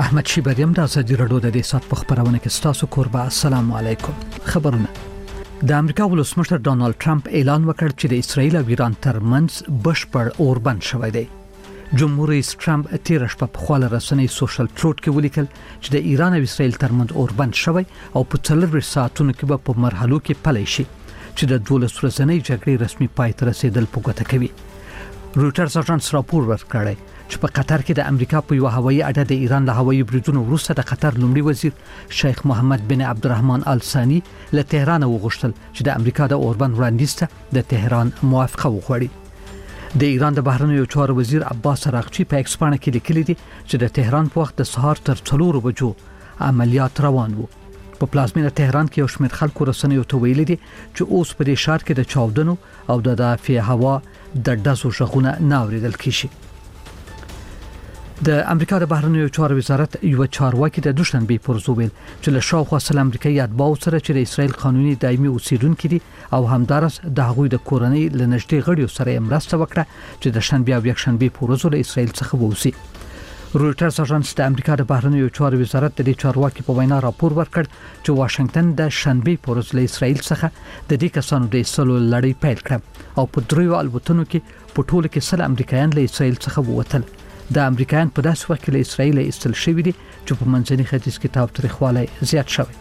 احمد شیبریم د ازادي رادیو د سات په خبرونه کې ستاسو کوربه. السلام علیکم. خبرونه د امریکا ولسمشر ډونالد ټرمپ اعلان وکړ چې د اسرایل او ایران ترمنځ بشپړ اوربند شوی دی. جمهور رئیس ټرمپ تیر شپه په خپل رسنۍ سوشل ټروټ کې ولیکل چې د ایران او اسرایل ترمنځ اوربند شوی او په 4 ساعتونو کې به په مرحلو کې پلی شي چې د 12 ورځې جګړې رسمي پای ته رسیدل په ګوته کوي. رويټرز اژانس راپور ورکړی چې په قطر کې د امریکا په یو هوایي اډه د ایران له هوایي بریدونو وروسته د قطر لومړي وزیر شیخ محمد بن عبدالرحمن آل ثاني له تهران وغوښتل چې د امریکا د اوربند وړاندیز ته د تهران موافقه وغواړي. د ایران د بهرنیو چارو وزیر عباس اراغچی په ایکس باندې کې لیکلي دي چې د تهران په وخت د سهار تر 4 بجو عملیات روان وو. په پلازمینه تهران کې یو شمېر خلکو رسنیو ته ویلي دي چې اوس په دې ښار کې د چاودنو او د دافع هوا د ډزو غږونه نه اوریدل کیږي. د امریکا د بهرنیو چارو وزارت یو چارواکي د دوشنبه پر زوبل چې له شاوخوا سل امریکایي اتباع سره چې د اسرایل قانوني دایمي اوسیدونکو دي او همدارس د هغوی د کورنۍ لنشټي غړیو سره مرسته وکړه چې د شنبه او یکشنبه پر ورځ له اسرایل څخه ووسی. رويټرز اژانس د امریکا د بهرنیو چارو وزارت د دې چارواکي په وینا راپور ورکړ چې واشنگټن د شنبه پر ورځ له اسرایل څخه د دې کسانو د ایستلو لړۍ پیل کړه او په دریو الوتنو کې په ټوله کې سل امریکایان له اسرایل څخه ووتل. د امریکایان په داسې وخت کې له اسرایل ایستل شوی دي چې په منځني ختیځ کې تاوتریخوالی زیات شوی.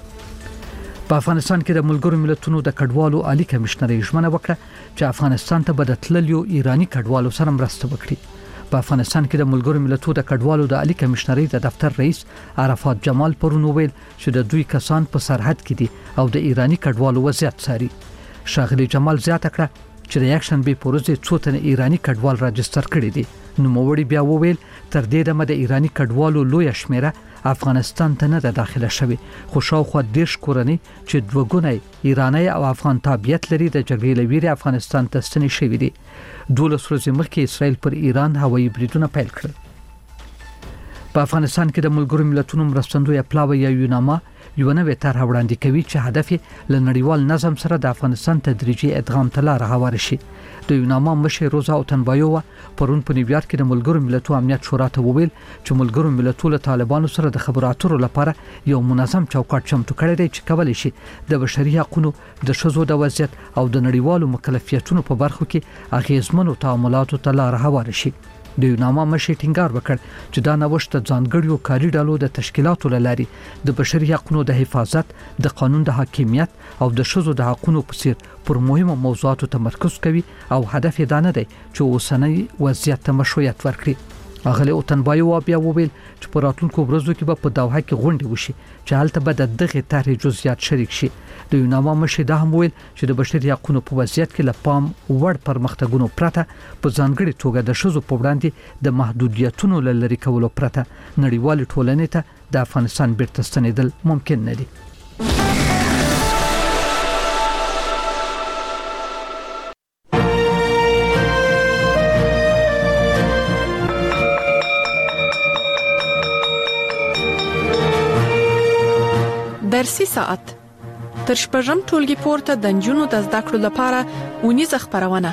په افغانستان کې د ملګرو ملتونو د کډوالو عالی کمشنر ژمنه وکړه چې افغانستان ته به د تللیو ایرانی کډوالو سره مرسته وکړي. په افغانستان کې د ملګرو ملتونو د کډوالو د عالی کمشنرۍ د دفتر رئیس عرفات جمال پرون ویل چې د دوی کسان په سرحد کې دي او د ایرانی کډوالو وضعیت څاري. شاغلی جمال زیاته کړه چې د یکشنبه په ورځ څو تنه ایرانی کډوال راجستر کړي دي. نو موړي بیا وویل تر دې دمه د ایرانی کډوالو لوی شمیره افغانستان ته نه داخله شوی خو شاوخوا 10 کورنۍ چې دوګونی ایرانی او افغان تابعیت لري د جګړې لویره افغانستان ته ستنې شوی دي. 12 ورځې مخکې اسرائیل پر ایران هوایي بریدونه پیل کړل. په افغانستان کې د ملګرو ملتونو مرستندوی پلاوی یا یوناما یو نوې طرح وړاندې کوي چې هدف یې له نړیوال نظم سره د افغانستان تدریجي ادغام ته لار هواره شي. د یوناما مشر روزا اوتنبایووا پرون په نیویارک کې د ملګرو ملتونو امنیت شورا ته وویل چې ملګرو ملتونو له طالبانو سره د خبرو اترو لپاره یو منظم چوکاټ چمتو کړی دی چې کولای شي د بشري حقوقو د ښځو د وضعیت او د نړیوالو مکلفیتونو په برخو کې اغیزمنو تعاملاتو ته لار هواره شي. د یوناما مشر ټینګار وکړ چې دا نوښت د ځانګړیو کاري ډلو د تشکیلاتو لاري د بشري حقوقو د حفاظت، د قانون د حاکمیت او د ښځو د حقوقو په څیر پر مهمو موضوعاتو تمرکز کوي او هدف یې دا نه دی چې اوسنۍ وضعیت ته مشروعیت ورکړي. اغلی اوتنبایووا بیا وویل چې په راتلونکو ورځو کې به په دوحه کې غونډې وشي چې هلته به د دغه طرحې جزئیات شریک شي. د یوناما مشر دا هم ویل چې د بشري حقوقو په وضعیت کې له پام وړ پرمختګونو پرته په ځانګړي توګه د ښځو په وړاندې د محدودیتونو لری کولو پرته نړیوال ټولنې ته د افغانستان بیرته ستنېدل ممکن نه دي. درسي ساعت تر شپږم ټولګي پورته د نجونو د زده کړو لپاره ونیزه خبرونه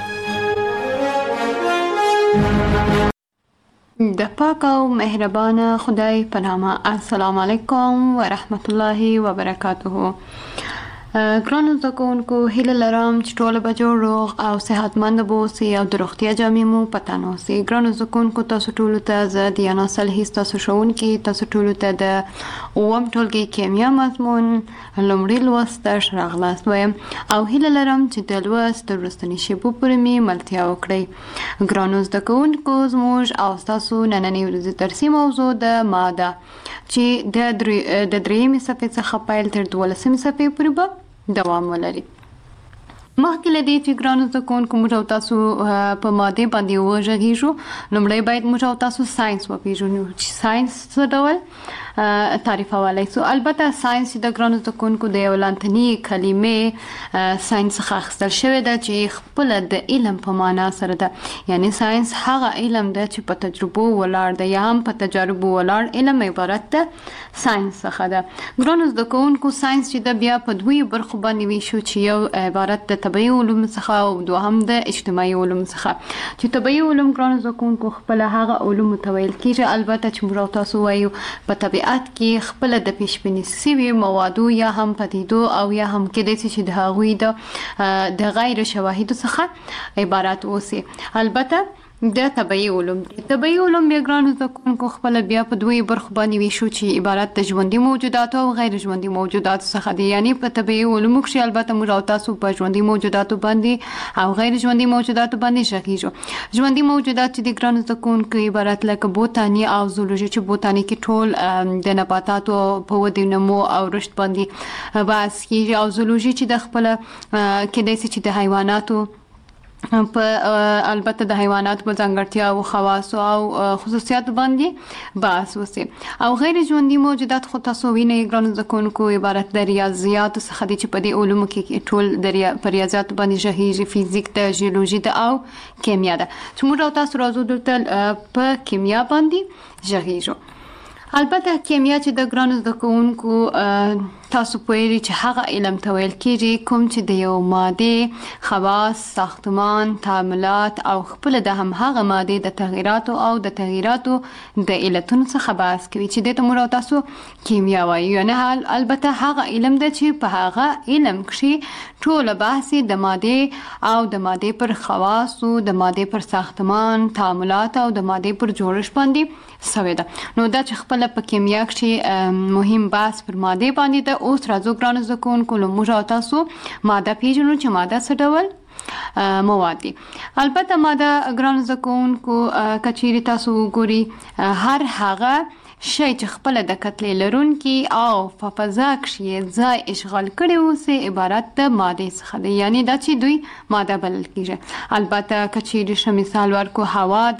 د پاک او مهربانه خدای په نامه. السلام علیکم ورحمت الله وبرکاته. ګرانو زده کوونکو، هیله لرم چې ټول به جوړ روغ او صحتمند اوسئ او د روغتیا جامې مو په تن اوسئ. ګرانو زده کوونکو، تاسو ټولو ته زه دیانا صالحي ستاسو ښوونکې، تاسو ټولو ته د 9م ټولګي کیمیا مضمون لومړی لوست ته ښه راغلاست وایم او هیله لرم چې د لوست د وروستنۍ شیبو پورې مې ملتیا وکړئ. ګرانو زده کوونکو، زموږ او ستاسو نننۍ ورځې درسي موضوع د ماده چې د 3مې صفحې څخه پیل تر 12مې صفحې پورې به دوام ولري. مخکې له دې چې ګرانو زده کوونکو موږ او تاسو په ماده باندې وغږیږو، لومړی باید موږ او تاسو ساينس وپېژنو چې ساينس څه ډول تعریفولی سو. البته ساينس د ګرانو زده کوونکو د یو لاتیني کلمې ساينس څخه اخیستل شوې ده چې خپل د علم په معنا سره ده. یعنی ساينس هغه علم ده چې په تجربو ولاړ ده یا هم په تجاربو ولاړ علم عبارت ده ساينس څخه ده. ګرانو زده کوونکو، ساينس چې د بیا په دوی برخو باندې ویشو چې یو عبارت د طبيعي علوم څخه او دوهم د اجتماعي علوم څخه. چې طبيعي علوم ګرانو زده کوونکو خپل هغه علوم تویل کیږي البته چې موږ تاسو وایو په طبيعت کې خپل د پیشبینی سوي موادو یا هم پدیدو او یا هم کېدای شي د هغوی د غیر شواهد څخه عبارت اوسي. البته د طبيعي علوم بیا ګرانو زده کوونکو خپل بیا په دوی برخو باندې ویشو چې عبارت د ژوندۍ موجوداتو او غیر ژوندۍ موجوداتو څخه دي. یعنی په طبيعي علومو کې البته موږ تاسو په ژوندۍ موجوداتو باندې او غیر ژوندۍ موجوداتو باندې شغیږو. ژوندۍ موجودات چې د ګرانو زده کوونکو عبارت لکه بوتاني او زولوژي چې بوتاني کې ټول د نباتاتو په ودې نمو او رشد باندې بحث کیږي او زولوژي چې د خپل کېدای شي چې د حیواناتو په البته د حیوانات په ځانګړتیا او خواص او خصوصیات باندې بحث وسی. او غیر ژوندۍ موجودات خو تاسو وینئ ګرانو زده کوونکو عبارت د ریاضیات څخه دي چې په دې علومو کې ټول د ریاضیات باندې ژغیږي، فزیک د جیولوژي د او کیمیا ده چې موږ تاسو راځو دلته په کیمیا باندې ژغیږو. البته کیمیا چې د ګرانو زده کوونکو تاسو پوهیږئ چې هغه علم ته ویل کېږي کوم چې د یو ماده خواص، ساختمان، تعاملات او خپل د هغه ماده د تغیراتو او د تغیراتو د علتونو څخه بحث کوي چې د موږ تاسو کیمیا وایي. یعنی البته هغه علم دی چې په هغه علم کې ټول بحث د ماده او د ماده پر خواص او د ماده پر ساختمان، تعاملات او د ماده پر جوړښت باندې سوی ده. نو دا چې خپل په کیمیا کې مهم بحث پر ماده باندې ده. اوس راځو ګرانو زده کوونکو له موږ تاسو ماده پیژنو چې ماده څه ډول مواد دي. البته ماده ګرانو زده کوونکو کچيري تاسو وګوري هر هغه شی چې خپل د کتلې لرونکي او په فضا کې ځای اشغال کړي اوسه عبارت د ماده څخه دی. یعنی دا چې دوی ماده بلل کیږي. البته کچيري ش مثال ورکو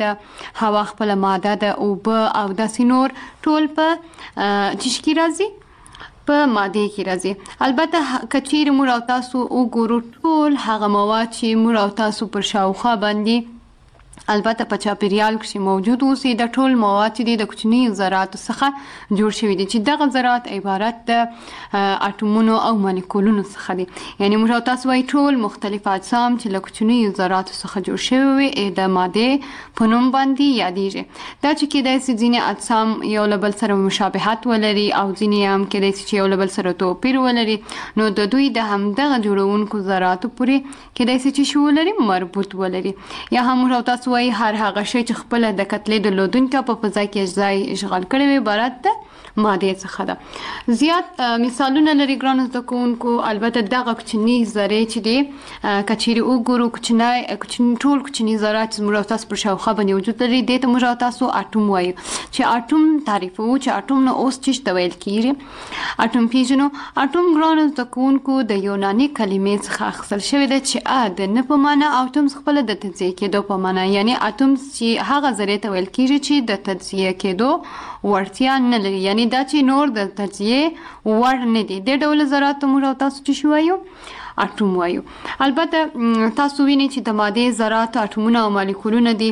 هوا خپل ماده د اوب او د سینور ټول په چشکی راځي په ماده کې راځي. البته کچیر موږ تاسو وګورو ټول هغه مواد چې موږ تاسو پر شاوخوا باندې البته په چاپیریال کې موجود اوسي د ټول مواد چې د کوچني ذراتو څخه جوړ شوي دي چې دغه ذرات عبارت د اټومونو او مالیکولونو څخه دي. یعنی موږ تاسو وايي ټول مختلف اجسام چې له کوچني ذراتو څخه جوړ شوي وي د ماده په نوم باندې یادېږي. دا چې کېدای شي ځینې اجسام یو له بل سره مشابهت ولري او ځینې هم کېدای شي چې یو له بل سره توپیر ولري. نو د دوی د همدغه جوړونکو ذراتو پورې کېدای شي چې شو ولري مربوط ولري. یا هم موږ تاسو وايي هر هغه شی چې خپل د کتلې د لودونکو په فضا کې ځای اشغال کړي وي عبارت ده ماده څخه ده. زیات مثالونه لري ګرانو زده کوونکو. البته دغه کوچني ذره چې دي کچيري وګورو کوچني ټول کوچني ذرات چې موږ تاسو پر شاوخوا باندې وجود لري د ته موږ تاسو اټوم وایو چې اټوم تعریفو چې اټوم نو اوس چې تویل کیږي اټوم پیژنو. اټوم ګرانو زده کوونکو د یوناني کلمې څخه اخیستل شوی دی چې د نه په معنا اټوم خپل د تجزیه کېدو په معنا. یعنی اټوم چې هغه ذره ته ویل کیږي چې د تجزیه کېدو ورتیا نه لري. یعنی دا چې نور د تجزیه ور نه دي. د ډول ذرات موږ تاسو چې شوایو اټوم وایو. البته تاسو وینئ چې د ماده ذرات اټومونه او مالیکولونه دي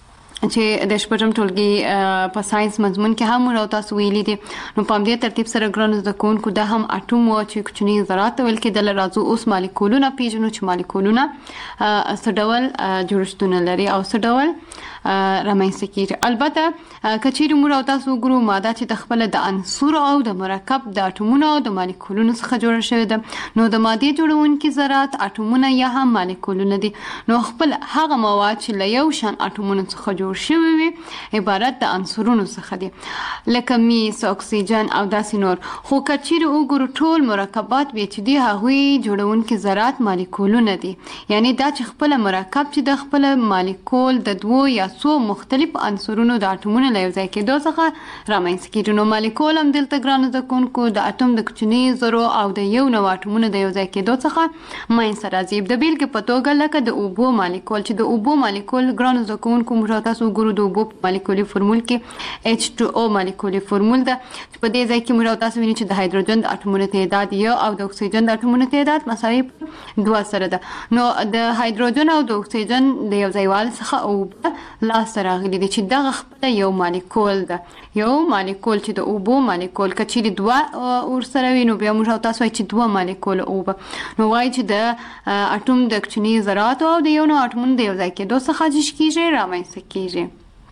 چې د شپږم ټولګي په ساينس مضمون کې هم راو تاسو ویلي دي. نو په دې ترتیب سره ګرانو زده کوونکو د هم اټوم او چې کوچني ذرات ویل کېدل. راځو اوس مالیکولونه پیژنو چې مالیکولونه څه ډول جوړښتونه لري او څه ډول رامنځته کیږي. البته کچېرې موږ تاسو وګورو ماده چې د خپل د عنصر او د مرکب د اټومونو او د مالیکولونو څخه جوړه شوې ده. نو د ماده جوړونکي ذرات اټومونه یا هم مالیکولونه دي. نو خپل هغه مواد چې له یو شان اټومونو څخه جوړ شوی وي عبارت د عنصرونو څخه دي لکه میس، اکسیجن او داسې نور. خو کچېرې وګورو ټول مرکبات به چې دي هغوی جوړونکي ذرات مالیکولونه دي. یعنی دا چې خپل مرکب چې د خپل مالیکول د دوه یا څو مختلف عنصرونو د اټومونو له یو ځای کېدو څخه رامنځته کېږي. نو مالیکول هم دلته ګرانو زده کوونکو د اټوم د کوچني ذرو او د یو نوع اټومونو د یو ځای کېدو څخه منځته راځي. د بیلګې په توګه لکه د اوبو مالیکول چې د اوبو مالیکول ګرانو زده کوونکو موږ تاسو تاسو وګورو د اوبو مالیکولي فورمول کې H2O مالیکولي فورمول ده په دې ځای کې موږ تاسو وینئ چې د هایدروجن د اټومونو تعداد یو او د اکسیجن د اټومونو تعداد مساوي 2 سره ده نو د هایدروجن او د اکسیجن د یو ځایوالي څخه اوبه لاسته راغلي دي چې دغه خپله یو مالیکول ده یو مالیکول چې د اوبو مالیکول که چیرې 2 ورسره وي نو بیا موږ تاسو وایي چې 2 مالیکول اوبه نو وایي چې د اټوم د کوچني ذراتو او د یو نوع اټومونو د یو ځای کېدو څخه جوړ کیږي رامنځته کیږي.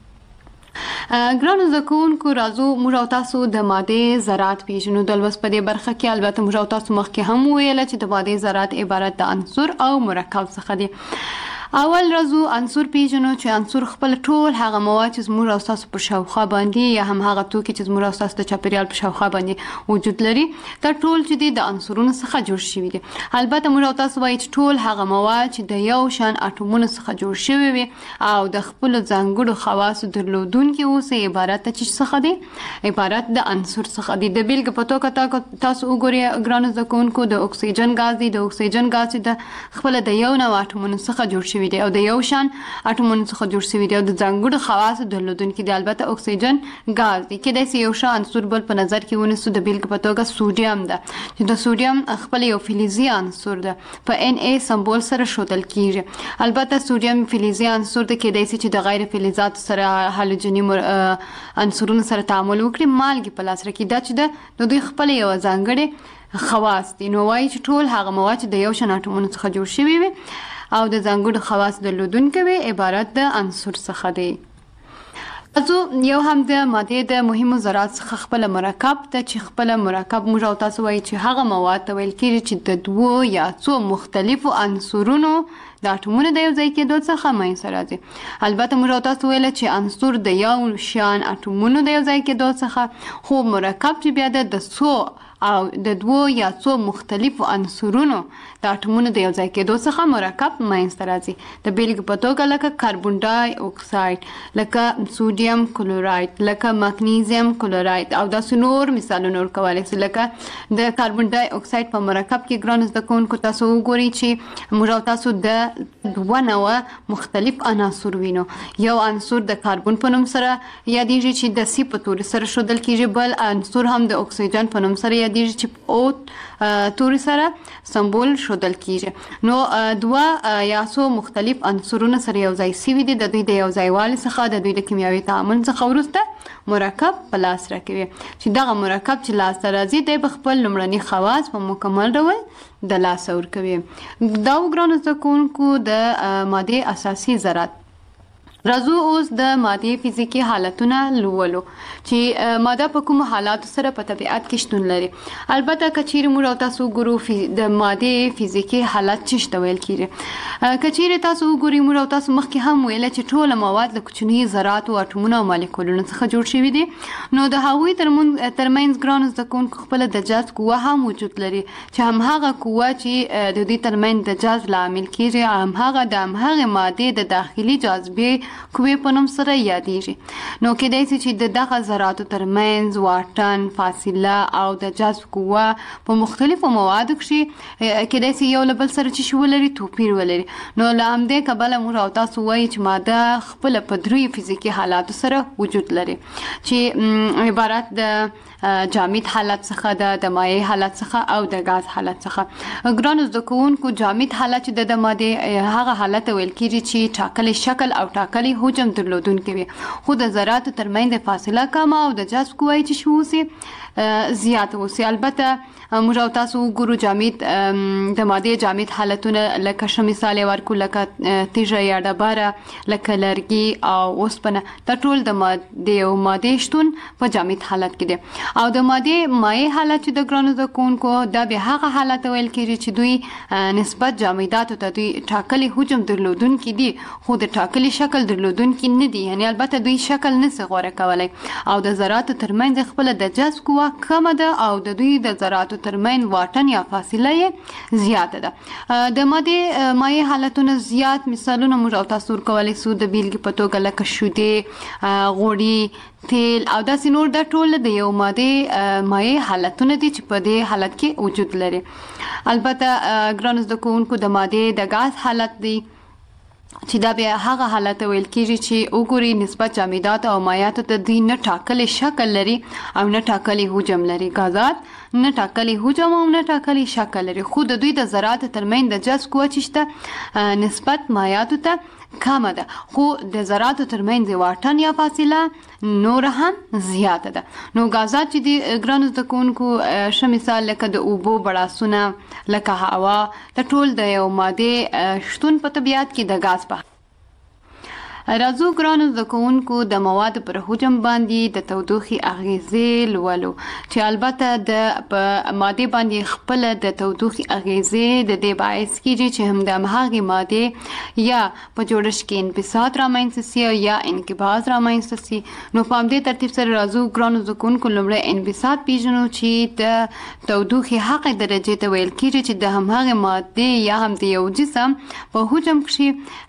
ګرانو زده کوونکو راځو موږ تاسو د ماده ذرات پیژنو د لوست په دې برخه کې البته موږ تاسو مخکې هم ویل چې د ماده ذرات عبارت د عنصر او مرکب څخه دي. اول راځو عنصر پیژنو چې عنصر خپل ټول هغه مواد چې زموږ او تاسو په شاوخوا باندې یا هم هغه توکي چې زموږ او تاسو د چاپیریال په شاوخوا باندې وجود لري دا ټول چې د عنصرونو څخه جوړ شوي دي. البته موږ او تاسو وایي چې ټول هغه مواد چې د یو شان اټومونو څخه جوړ شوي وي او د خپل ځانګړو خواصو درلودونکي اوسي عبارت څه دي عبارت د عنصر څخه دي. د بیلګې په توګه تاسو وګورئ ګرانو زده کوونکو د اکسیجن غاز دی د اکسیجن غاز د خپل د یو نوع اټومونو څخه جوړ شوی دی او د یو شان اټومونو څخه جوړ شوی دی او د ځانګړو خواصو درلودونکي دی. البته اکسیجن غاز دی کېدای شي یو شان عنصر بل په نظر کې ونیسو د بیلګې په توګه سوډیم ده چې د سوډیم خپل یو فلزي عنصر ده په Na سمبول سره ښودل کیږي. البته سوډیم فلزي عنصر ده کېدای شي چې د غیر فلزاتو سره هالوجني عنصرونو سره تعامل وکړي مالګې په لاس راکړي دا چې د دوی خپل یو ځانګړي خواص دي. نو وایي چې ټول هغه مواد چې د یو شان اټومونو څخه جوړ شوي وي او د ځانګړو خواص درلودونکي وي عبارت د عنصر څخه دی. یو هم د ماده د مهمو ذرات څخه خپل مرکب ته چې خپل مرکب موږ او تاسو وایي چې هغه مواد ته ویل کېږي چې د دوو یا څو مختلفو عنصرونو د اټومونو د یو ځای کېدو څخه منځته راځي. البته موږ او تاسو ویل چې عنصر د یو شان اټومونو د یو ځای کېدو څخه خو مرکب چې بیا د څو او د دوو یا څو مختلفو عنصرونو د اټومونو د یو ځای کېدو څخه مرکب منځته راځي. د بیلګې په توګه لکه کاربن ډای اکساید لکه سوډیم کلوراید لکه مګنیزیم کلوراید او داسې نور مثالونه ورکولی شي. لکه د کاربن ډای اکساید په مرکب کې ګرانو زده کوونکو تاسو وګورئ چې موږ او تاسو د 2 نوع مختلف عناصر وینو. یو عنصر د کاربن په نوم سره یادېږي چې د سی په توري سره ښودل کېږي بل عنصر هم د اکسیجن په نوم سره یادېږي چې او توري سره سمبول ښودل کېږي. نو 2 یا څو مختلف عنصرونه سره یو ځای شوي دي د دوی د یو ځایوالي څخه د دوی د کیمیاوي تعامل څخه وروسته مرکب په لاس راکوي چې دغه مرکب چې لاسته راځي دی په خپل لومړني خواص په مکمل ډول د لاسه ورکوي. دا ګرانو زده کوونکو د ماده اساسي ذرات. راځو اوس د ماده فزیکی حالتونه لولو چې ماده په کوم حالات سره په طبیعت کې شتون لري. البته کچېرې موږ تاسو ګورو د ماده فزیکی حالت څه ویل کیږي. کچېرې تاسو ګورئ موږ تاسو مخکې هم ویل چې ټول مواد له کوچني ذرات او اټومونو او مالیکولونو څخه جوړ شوي دي. نو د هغوی ترمنځ ګرانو زده کوونکو خپل د جذب قوه هم وجود لري چې همهغه قوه چې د دوی ترمنځ د جذب لامل کیږي همهغه د همهغه ماده د داخلي جاذبې قوې په نوم سره یادېږي. نو کېدای شي چې د دغه ذراتو ترمنځ واټن فاصله او د جذب قوه په مختلفو موادو کې کېدای شي یو له بل سره چې ولري توپیر ولري. نو له همدې کبله موږ او تاسو وایي چې ماده خپل په 3 فزیکي حالاتو سره وجود لري چې عبارت د جامد حالت څخه د مایع حالت څخه او د غاز حالت څخه. ګرانو زده کوونکو جامد حالت چې د ماده هغه حالت ویل کېږي چې ټاکلي شکل او ټاکلي حجم درلودونکي وي خو د ذراتو ترمنځ فاصله کمه او د جذب قوه چې شوسي زیات اوسي. البته موږ او تاسو وګورو جامد د ماده جامد حالتونه لکه ش مثال ورکو لکه تیږه یا ډبره لکه لرګي او اوسپنه دا ټول د ماده شتون په جامد حالت کې دي. او د ماده مایع حالت چې د ګرانو زده کوونکو دا به هغه حالت ویل کېږي چې دوی نسبت جامداتو ته دوی ټاکلي حجم درلودونکي دي خو د ټاکلي شکل درلودونکي نه دي. یعنی البته دوی شکل نشي غوره کولی او د ذراتو ترمنځ خپل د جذب قوه کمه ده او د دوی د ذراتو ترمنځ واټن یا فاصله یې زیاته ده. د ماده مایع حالتونو زیات مثالونه موږ او تاسو ورکولی شو د بیلګې په توګه لکه شیدې غوړي تیل او داسې نور دا ټول د یو ماده مایع حالتونه دي چې په دې حالت کې وجود لري. البته ګرانو زده کوونکو د ماده د غاز حالت دی چې دا بیا هغه حالت ویل کېږي چې وګوري نسبت جامدات او مایعاتو ته د نه ټاکلي شکل لري او نه ټاکلي حجم لري. غازات نه ټاکلي حجم او نه ټاکلي شکل لري، خو د دوی د ذرات ترمنځ د جذب قوه چې شته نسبت مایعاتو ته کمه ده، خو د ذراتو ترمنځ واټن یا فاصله نور هم زیاته ده. نو غازات چې د ګرانو زده کوونکو ښه مثال لکه د اوبو بړاسونه، لکه هوا، د ټول د یو ماده شتون په طبیعت کې د غاز په راځو ګرانو زده کوونکو د مواد پر حجم باندې د تودوخې اغیزې لولو، چې البته د په ماده باندې خپل د تودوخې اغیزې د دې باعث کیږي چې هم د هغه ماده یا په جوړښت کې انبساط رامنځته شي یا انقباض رامنځته شي. نو په دې ترتیب سره راځو ګرانو زده کوونکو لومړی انبساط پیژنو چې د تودوخې هغه درجه ته ویل کیږي چې د هغه ماده یا هم د یو جسم په حجم کې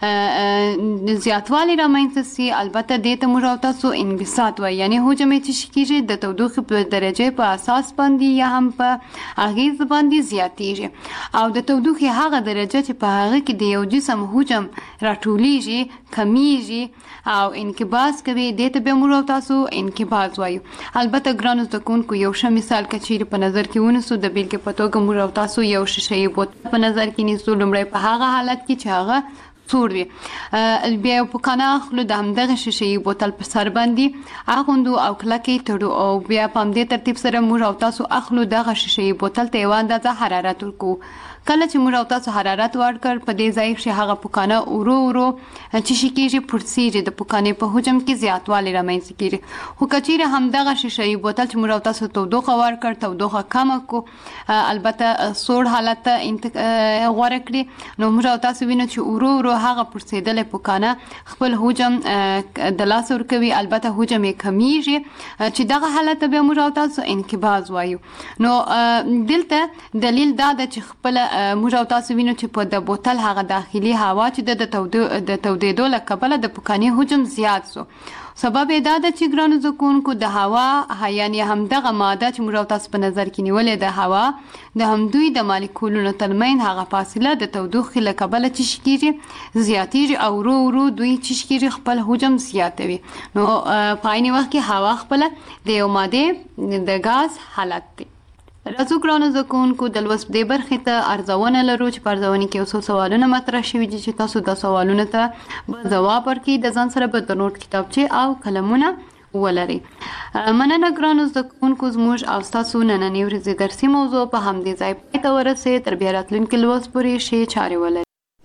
زیاتوالی رامنځته شي. البته دې ته موږ او تاسو انبساط وایي، یعنی حجم چې کیږي د تودوخې په درجه په اساس باندې یا هم په اغیز باندې زیاتیږي، او د تودوخې هغه درجه چې په هغه کې د یو جسم حجم راټولیږي کمیږي او انقباض کوي، دې ته به موږ او تاسو انقباض وایو. البته ګرانو زده کوونکو یو ښه مثال کچېرې په نظر کې ونیسو، د بیلګې په توګه موږ او تاسو یو شیشې بوتل په نظر کې نیسو. لومړی په هغه حالت کې چې هغه سوړ وي، بیا په کانه اخلو د همدغه شیشې بوتل په سر باندې اغوندو او کلکې تړو، او بیا په همدې ترتیب سره موږ او تاسو اخلو دغه شیشې بوتل ته یو اندازه حرارت ورکو. کله چې موږ او تاسو حرارت ورکړ په دې ځای کې هغه پکانه ورو ورو چې شي کېږي پرسیږي، د پکانې په حجم کې زیاتوالی رامنځته کېږي. خو کچېرې همدغه شیشې بوتل چې موږ او تاسو تودوخه ورکړ، تودوخه کمه کو، البته سوړ حالت ته غوره کړي، نو موږ او تاسو وینو چې ورو ورو هغه پرسیدلې پکانه خپل حجم د لاس ورکوي، البته حجم یې کمیږي، چې دغه حالت ته بیا موږ او تاسو انقباض وایو. نو دلته دلیل دا ده چې خپل موږ او تاسو وینو چې په د بوتل هغه داخلي هوا چې د تودېدو له کبله د پکانې حجم زیات شو. سبب یې دا ده چې ګرانو زده کوونکو د هوا یعنی همدغه ماده چې موږ او تاسو په نظر کې نیولې د هوا د همدوی د مالیکولونو ترمنځ هغه فاصله د تودوخې له کبله چې کېږي زیاتېږي او ورو ورو دوی چې کېږي خپل حجم زیاتوي. نو په عین وخت کې هوا خپله د یو ماده د غاز حالت دی. راځو ګرانو زده کوونکو د لوست دې برخې ته ارزونه لرو چې په ارزونه کې یو څو سوالونه مطرح شوي دي چې تاسو د سوالونو ته ځواب ورکړئ. د ځان سره به د نوٹ کتابچې او قلمونه ولري. مننه ګرانو زده کوونکو، زموږ او ستاسو نننۍ ورځې درسي موضوع په همدې ځای پای ته ورسېد. تر بیا راتلونکي لوست پورې ښې چارې ولرئ.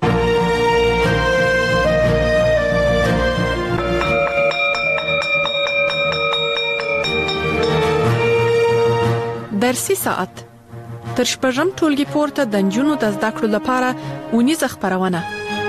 درسي ساعت تر شپږم ټولګي پورته د نجونو د زده کړو لپاره ونیزه خبرونه.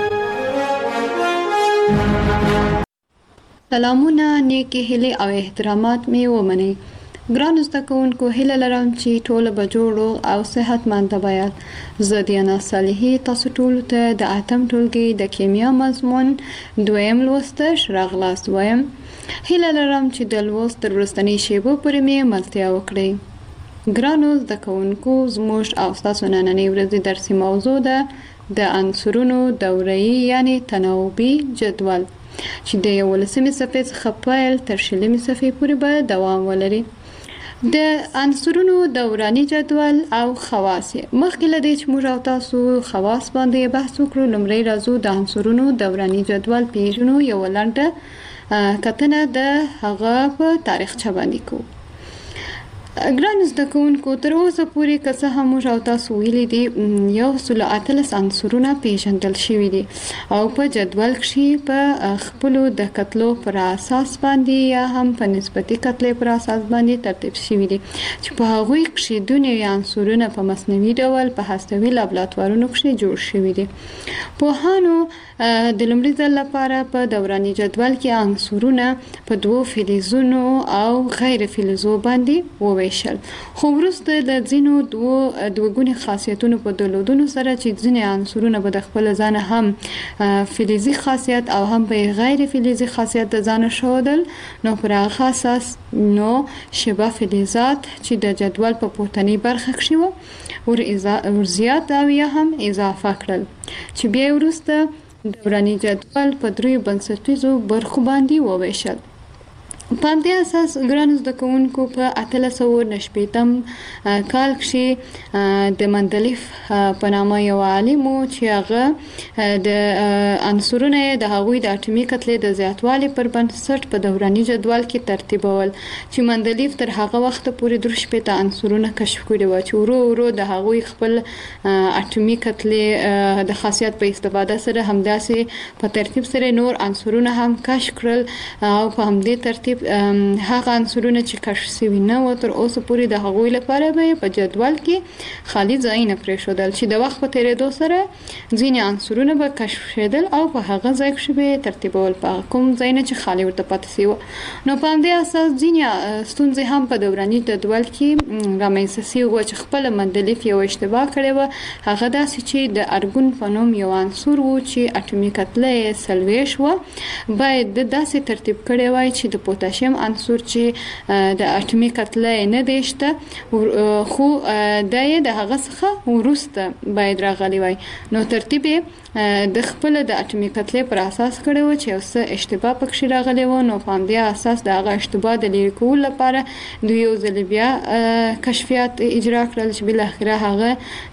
سلامونه، نیکی هیله او احترامات می ومنئ. ګرانو زده کوونکو، هیله لرم چې ټول به جوړ او صحتمند وایاست. زه دیانا صالحي تاسو ټول ته د اتم ټولګي د کیمیا مضمون دویم لوست راغلاست وایم. هیله لرم چې د لوست تر وروستنۍ شیبو پورې می ملتیا وکړئ. ګرانو زده کوونکو، زموږ او تاسو نننۍ ورځې درسي موضوع ده د عنصرونو دوره‌ای یعنی تناوبي جدول، چې د 11مې صفحې څخه پیل تر 20مې صفحې پورې به دوام ولري. د عنصرونو دوراني جدول او خواص. مخکې له دې چې موږ او تاسو خواص باندې بحث وکړو، لومړی راځو د عنصرونو دوراني جدول پیژنو. یو لنډه کتنه د هغه په تاریخچه باندې کوو. ګران زده کوونکو، تر اوسه پورې که څه هم موږ او تاسو ویلي دي 113 عنصرونه پیژندل شوي دي او په جدول کې په خپلو د کتلو پر اساس باندې یا هم په نسبتي کتلې پر اساس باندې ترتیب شوي دي، چې په هغوی کې د نوي عنصرونه په مصنوعي ډول په هستوي لابراتوارونو کې جوړ شوي دي. پوهانو د لومړي ځل لپاره په دوراني جدول کې عنصرونه په دوو فلزونو او غیر فلزو باندې وویشل، خو وروسته د ځینو دوه خاصیتونو په درلودلو سره چې ځینې عنصرونه به د خپل ځان هم فلزي خاصیت او هم په غیر فلزي خاصیت د ځان ښودل، نو پر هغه اساس نو شبه فلزات چې د جدول په پورتنۍ برخه کې وو ور زیات او یا هم اضافه کړل، چې بیا وروسته دوراني جدول په دریو بنسټیزو برخو باندې وویشل. په دې اساس ګران زده کوونکو په 1890 کال کې د مندلیف په نامه یو عالم چې هغه د عنصرونو د هغوی د اټومي کتلې د زیاتوالي پر بنسټ په دوراني جدول کې ترتیبول چې مندلیف تر هغه وخت پورې 3 عنصرونه کشف کړي و چې ورو ورو د هغوی خپل اټومي کتلې د خاصیت په استفاده سره همداسې په ترتیب سره نور عنصرونه هم کشف کړل او په همدې ترتیب هغه عنصرونه چې کشف شوي نه و تر اوسه پورې د هغوی لپاره به په جدول کې خالي ځای نه پرېښودل چې د وخت په تیریدو سره ځینې عنصرونه به کشف شیدل او په هغه ځای کې به ترتیبول په کوم ځای نه چې خالي ورته پاتې شي. نو په دې اساس ځینې ستونزې هم په دوراني جدول کې رامنځته شوي و چې خپل مندلیف یو اشتباه کړی و. هغه داسې چې د ارګون په نوم یو عنصر و چې اټومي کتله یې 40 و باید د داسې ترتیب کړی وای چې د پوتاشیم عنصر چې د اټومي کتله نه دیشته خو د هغه څخه ورسته باید راغلی وای. نو ترتیب د خپل د اټومي کتلې پر اساس کړی و چې اوس اشتباه پکې راغلی و. نو په دې اساس د هغه اشتباه د لرې کولو لپاره دوی یو ځل بیا کشفیات اجرا کړل چې بل اخره هغه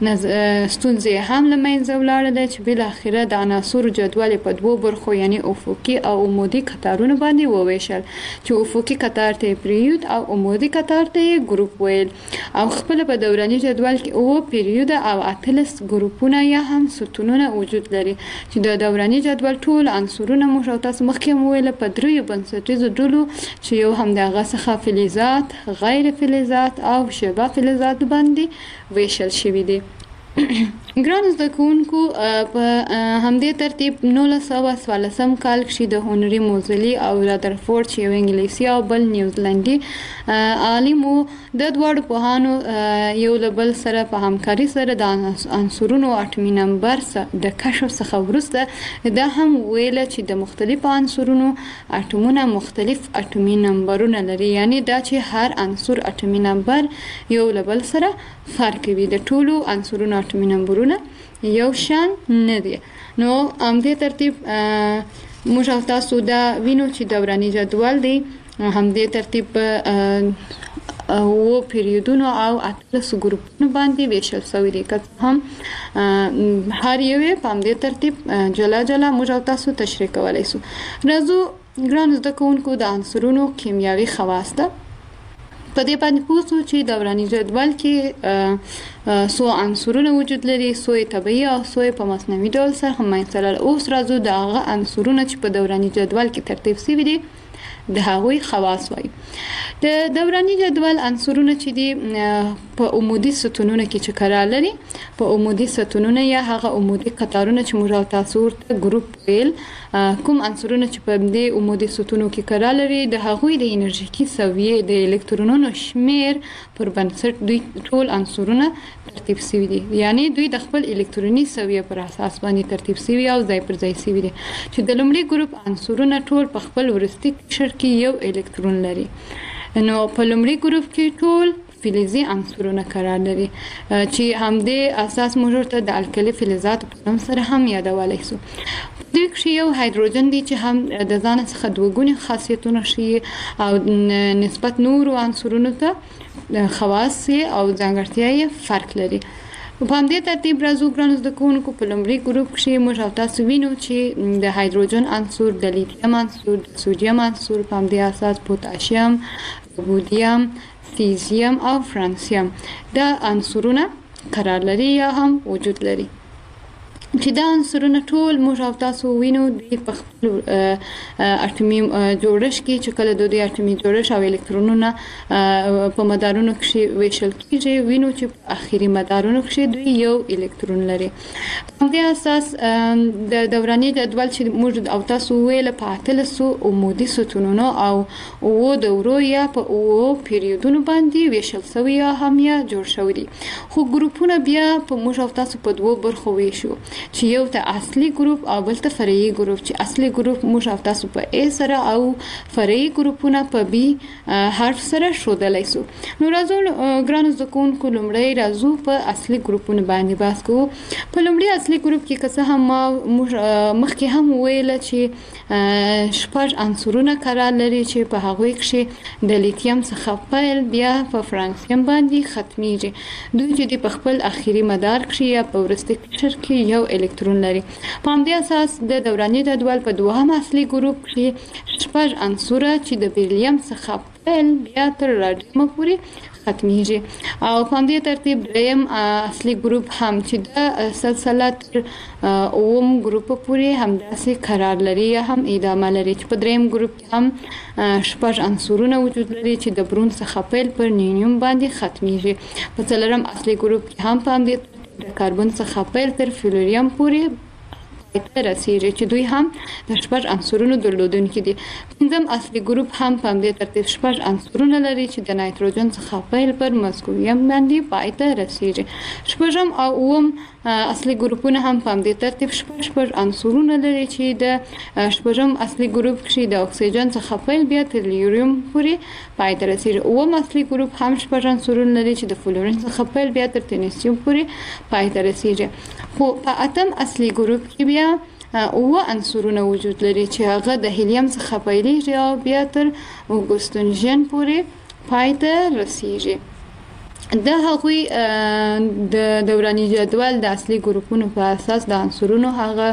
ستونزې هم لمنځه ولاړل چې بل اخره د عناصر جدول په دوه برخو یعنی افقي او عمودي قطارونو باندې وویشل چې افقي قطار ته پیریود او عمودي قطار ته ګروپ ویل او خپل په دوراني جدول کې او پیریود او اتلس ګروپونه یا هم ستونونه وجود لري چې د دوراني جدول ټول عنصرونه موږ او تاسو مخکې ویل په دریو بنسټیزو ډلو چې یو هم د هغه څخه فلزات، غیر فلزات او شبه فلزات باندې ویشل شوي دي. ګران زده کوونکو په همدې ترتیب 1914 کال کې د هنري موزلي او رادرفورد چې یو انګلیسي او بل نیوزیلندي عالم د دوړ پوهانو یو بل سره په همکاري سره د عنصرونو اټومي نمبر د کشف څخه وروسته دا هم ویل چې د مختلفو عنصرونو اټومونه مختلف اټومي نمبرونه لري یعنی دا چې هر عنصر اټومي نمبر یو بل سره فرق کوي. د ټولو عنصرونو اټومي نمبرونه یو شان نه دي. نو همدې ترتیب موږ او تاسو دا وینو چې دوراني جدول دی همدې ترتیب او پیریودونو او اتلس ګروپونو باندې ویشل شوی دی که هم هر یو په همدې ترتیب جلا جلا موږ او تاسو تشریح کولای شو. راځو ګران زده کوونکو د عنصرونو کیمیاوي خواص ته په دې باندې پوښتو چې دوراني جدول کې څو عنصرونه وجود لري، څو طبيعي او څو په مصنوعي ډول سره هم مثلا اوس راځو د هغه عنصرونه چې په دوراني جدول کې ترتیب شوي دي د هغوی خواص وایي. د دوراني جدول عنصرونه چې دي په عمودي ستونونو کې چې قرار لري، په عمودي ستونونو یا هغه عمودي قطارونه چې موږ او تاسو ورته ګروپ ویل، کوم عنصرونه چې په دې عمودي ستونو کې قرار لري د هغوی د انرژیکي سویې د الکترونونو شمیر پر بنسټ دوی ټول عنصرونه ترتیب شوي دي. یعنی دوی د خپل الکتروني سویې پر اساس باندې ترتیب شوي او ځای پر ځای شوي دي چې د لومړي ګروپ عنصرونه ټول په خپل وروستي قشر کې یو الکترون لري. نو په لومړي ګروپ کې ټول فلزي عنصرونه قرار لري چې همدې اساس موږ ورته د الکلي فلزات په نوم سره هم یادولای شو. دوی کې یو هایدروجن دی چې هم د ځان څخه دوه خاصیتونه شي او نسبت نور عنصرونو ته خواص او ځانګړتیاوې فرق لري. په همدې ترتیب راځو ګرانو زده کوونکو په لومړي ګروپ کې موږ او تاسو وینو چې د هایدروجن عنصر، د لیتیم عنصر، د سوډیم عنصر، په همدې اساس پوتاشیم، رودیم، سیزیم او فرانسیم دا عنصرونه قرار لري یا هم وجود لري چې دا عنصرونه ټول موږ او تاسو وینو د په خپل اټومي جوړښت کې چې کله د دې اټومي جوړښت او الکترونونه په مدارونو کې ویشل کېږي وینو چې په اخیری مدارونو کې دوی یو الکترون لري. په دې اساس د دوراني جدول چې موږ او تاسو ویل په اتلسو عمودي ستونونو او دورو یا په پیریودونو باندې ویشل شوی یا هم یا جوړ شوی دي. خو ګروپونه بیا په موږ او تاسو په دوه برخو ویشو چې یو ته اصلي ګروپ او بل ته فرعي ګروپ. چې اصلي ګروپ موږ او تاسو په A سره او فرعي ګروپونه په B حرف سره ښودلای شو. نو راځو ګرانو زده کوونکو لومړی راځو په اصلي ګروپونو باندې بحث کوو. په لومړي اصلي ګروپ کې که څه هم مخکې هم ویل چې شپږ عنصرونه قرار لري چې په هغوی کې د لیتیم څخه پیل بیا په فرانسیم باندې ختمیږي. دوی چې په خپل اخیری مدار کې یا په وروستي قشر کې یو الکترون لري. په همدې اساس د دوراني جدول په دوهم اصلي ګروپ کې شپږ عنصره چې د بیریلیم څخه پیل بیا تر راډیم پورې ختمیږي. او په همدې ترتیب دریم اصلي ګروپ هم چې د سلسله تر اوم ګروپ پورې همداسې قرار لري یا هم ادامه لري. چې په دریم ګروپ کې هم شپږ عنصرونه وجود لري چې د برون څخه پیل پر نیونیم باندې ختمیږي. په څلورم اصلي ګروپ کې هم په همدې د کاربن څخه پیل تر فلوریم پورې رسیږي چې دوی هم د شپږ عنصرونو درلودونکي دي. پنځم اصلي ګروپ هم په همدې ترتیب شپږ عنصرونه لري چې د نایتروجن څخه پیل پر مسکویم باندې پای ته رسیږي. شپږم او اووم اصلي ګروپونه هم په همدې ترتیب شپږ عنصرونه لري چې د شپږم اصلي ګروپ کې د اکسیجن څخه پیل بیا تر لیوریم پورې پای ته رسیږي. اووم اصلي ګروپ هم شپږ عنصرونه لري چې د فلورین څخه پیل بیا تر تنیسیم پورې پای ته رسیږي. خو په اتم اصلي ګروپ کې بیا اوه عنصرونه وجود لري چې هغه د هیلیم څخه پیلېږي او بیا تر اوګوستنجن پورې پای ته رسیږي. د هغوی د دوراني جدول د اصلي ګروپونو په اساس د عنصرونو هغه